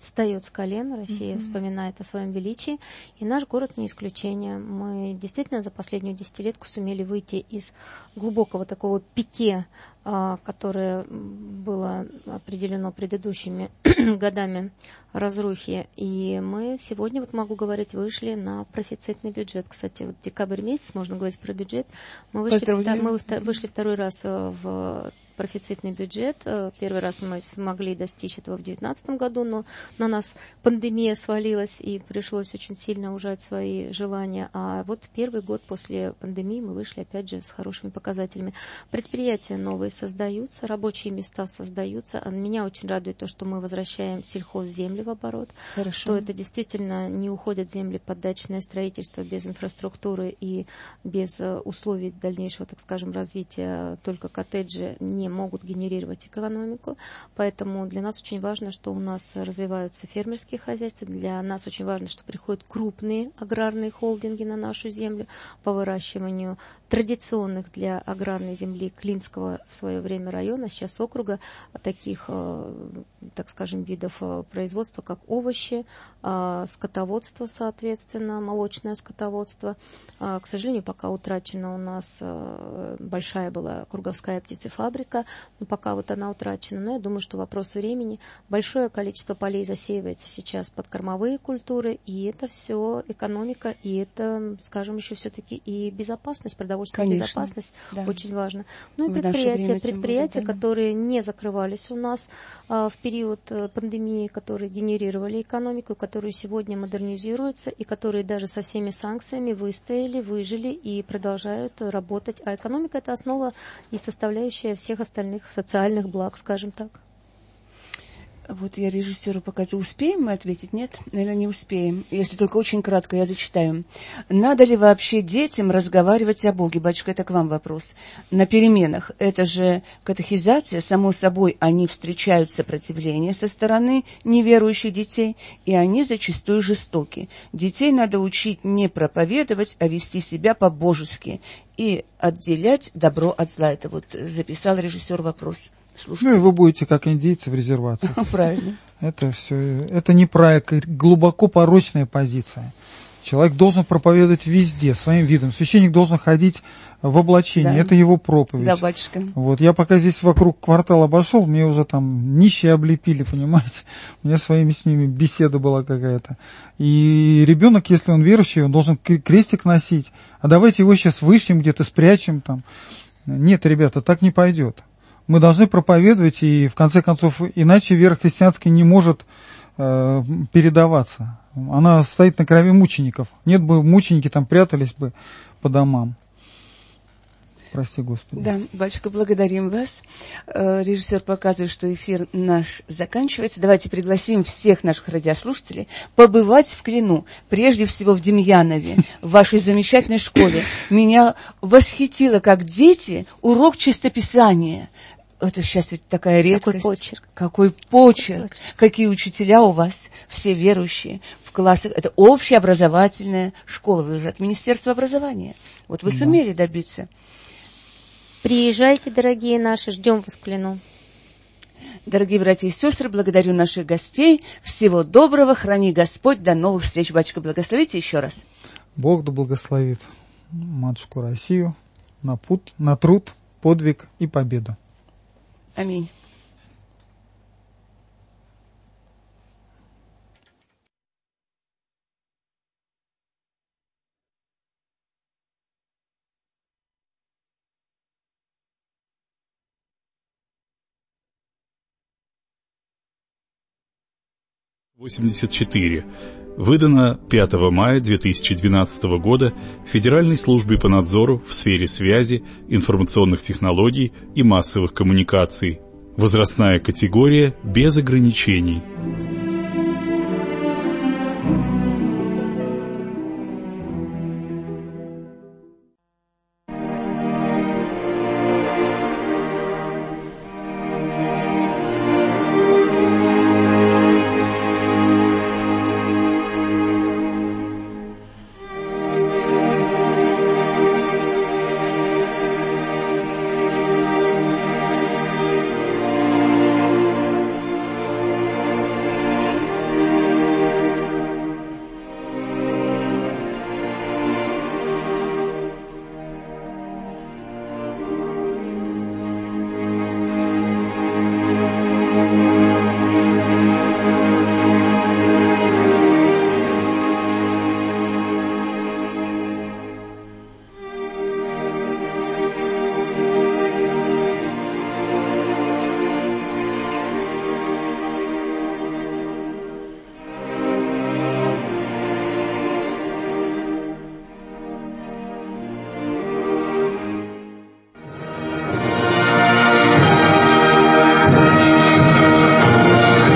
[SPEAKER 5] встает с колен, Россия вспоминает о своем величии, и наш город не исключение. Мы действительно за последнюю десятилетку сумели выйти из глубокого такого пике, которое было определено предыдущими годами разрухи, и мы сегодня, вот могу говорить, вышли на профицитный бюджет. Кстати, вот декабрь месяц, можно говорить про бюджет, мы вышли второй раз в профицитный бюджет. Первый раз мы смогли достичь этого в 2019 году, но на нас пандемия свалилась, и пришлось очень сильно ужать свои желания. А вот первый год после пандемии мы вышли, опять же, с хорошими показателями. Предприятия новые создаются, рабочие места создаются. Меня очень радует то, что мы возвращаем сельхозземли в оборот. Хорошо. Что это действительно не уходят земли под дачное строительство без инфраструктуры и без условий дальнейшего, так скажем, развития. Только коттеджи не могут генерировать экономику, поэтому для нас очень важно, что у нас развиваются фермерские хозяйства, для нас очень важно, что приходят крупные аграрные холдинги на нашу землю по выращиванию традиционных для аграрной земли Клинского в свое время района, сейчас округа, таких, так скажем, видов производства, как овощи, скотоводство, соответственно, молочное скотоводство. К сожалению, пока утрачена у нас большая была круговская птицефабрика, но пока вот она утрачена. Но я думаю, что вопрос времени. Большое количество полей засеивается сейчас под кормовые культуры, и это все экономика, и это, скажем, еще все-таки и безопасность, продовольственная безопасность очень важна. Ну и предприятия, которые не закрывались у нас в период пандемии, которые генерировали экономику, которые сегодня модернизируются, и которые даже со всеми санкциями выстояли, выжили и продолжают работать. А экономика – это основа и составляющая всех остальных социальных благ, скажем так.
[SPEAKER 3] Вот я режиссеру пока успеем мы ответить? Нет? Наверное, не успеем. Если только очень кратко, я зачитаю. Надо ли вообще детям разговаривать о Боге? Батюшка, это к вам вопрос. На переменах. Это же катехизация. Само собой, они встречают сопротивление со стороны неверующих детей, и они зачастую жестоки. Детей надо учить не проповедовать, а вести себя по-божески и отделять добро от зла. Это вот записал режиссер вопрос. Слушайте.
[SPEAKER 4] Ну и вы будете как индейцы в резервации.
[SPEAKER 3] Правильно.
[SPEAKER 4] Это все, это неправильно, глубоко порочная позиция. Человек должен проповедовать везде, своим видом. Священник должен ходить в облачении, да. Это его проповедь.
[SPEAKER 3] Да, батюшка.
[SPEAKER 4] Вот, я пока здесь вокруг квартала обошел, мне уже там нищие облепили, понимаете. У меня своими с ними беседа была какая-то. И ребенок, если он верующий, он должен крестик носить. А давайте его сейчас вышлем где-то, спрячем там. Нет, ребята, так не пойдет. Мы должны проповедовать, и в конце концов, иначе вера христианская не может передаваться. Она стоит на крови мучеников. Нет бы, мученики там прятались бы по домам. Прости, Господи.
[SPEAKER 3] Да, батюшка, благодарим вас. Режиссер показывает, что эфир наш заканчивается. Давайте пригласим всех наших радиослушателей побывать в Клину, прежде всего в Демьянове, в вашей замечательной школе. Меня восхитило, как дети, урок чистописания. Это сейчас ведь такая редкость. Какой почерк. Какие учителя у вас, все верующие в классах. Это общеобразовательная школа. Вы же от Министерства образования. Вот вы сумели добиться.
[SPEAKER 5] Приезжайте, дорогие наши, ждем вас в Клину.
[SPEAKER 3] Дорогие братья и сестры, благодарю наших гостей. Всего доброго, храни Господь. До новых встреч. Батюшка, благословите еще раз.
[SPEAKER 4] Бог да благословит матушку Россию на труд, подвиг и победу.
[SPEAKER 3] Аминь.
[SPEAKER 14] «84. Выдано 5 мая 2012 года Федеральной службе по надзору в сфере связи, информационных технологий и массовых коммуникаций. Возрастная категория без ограничений.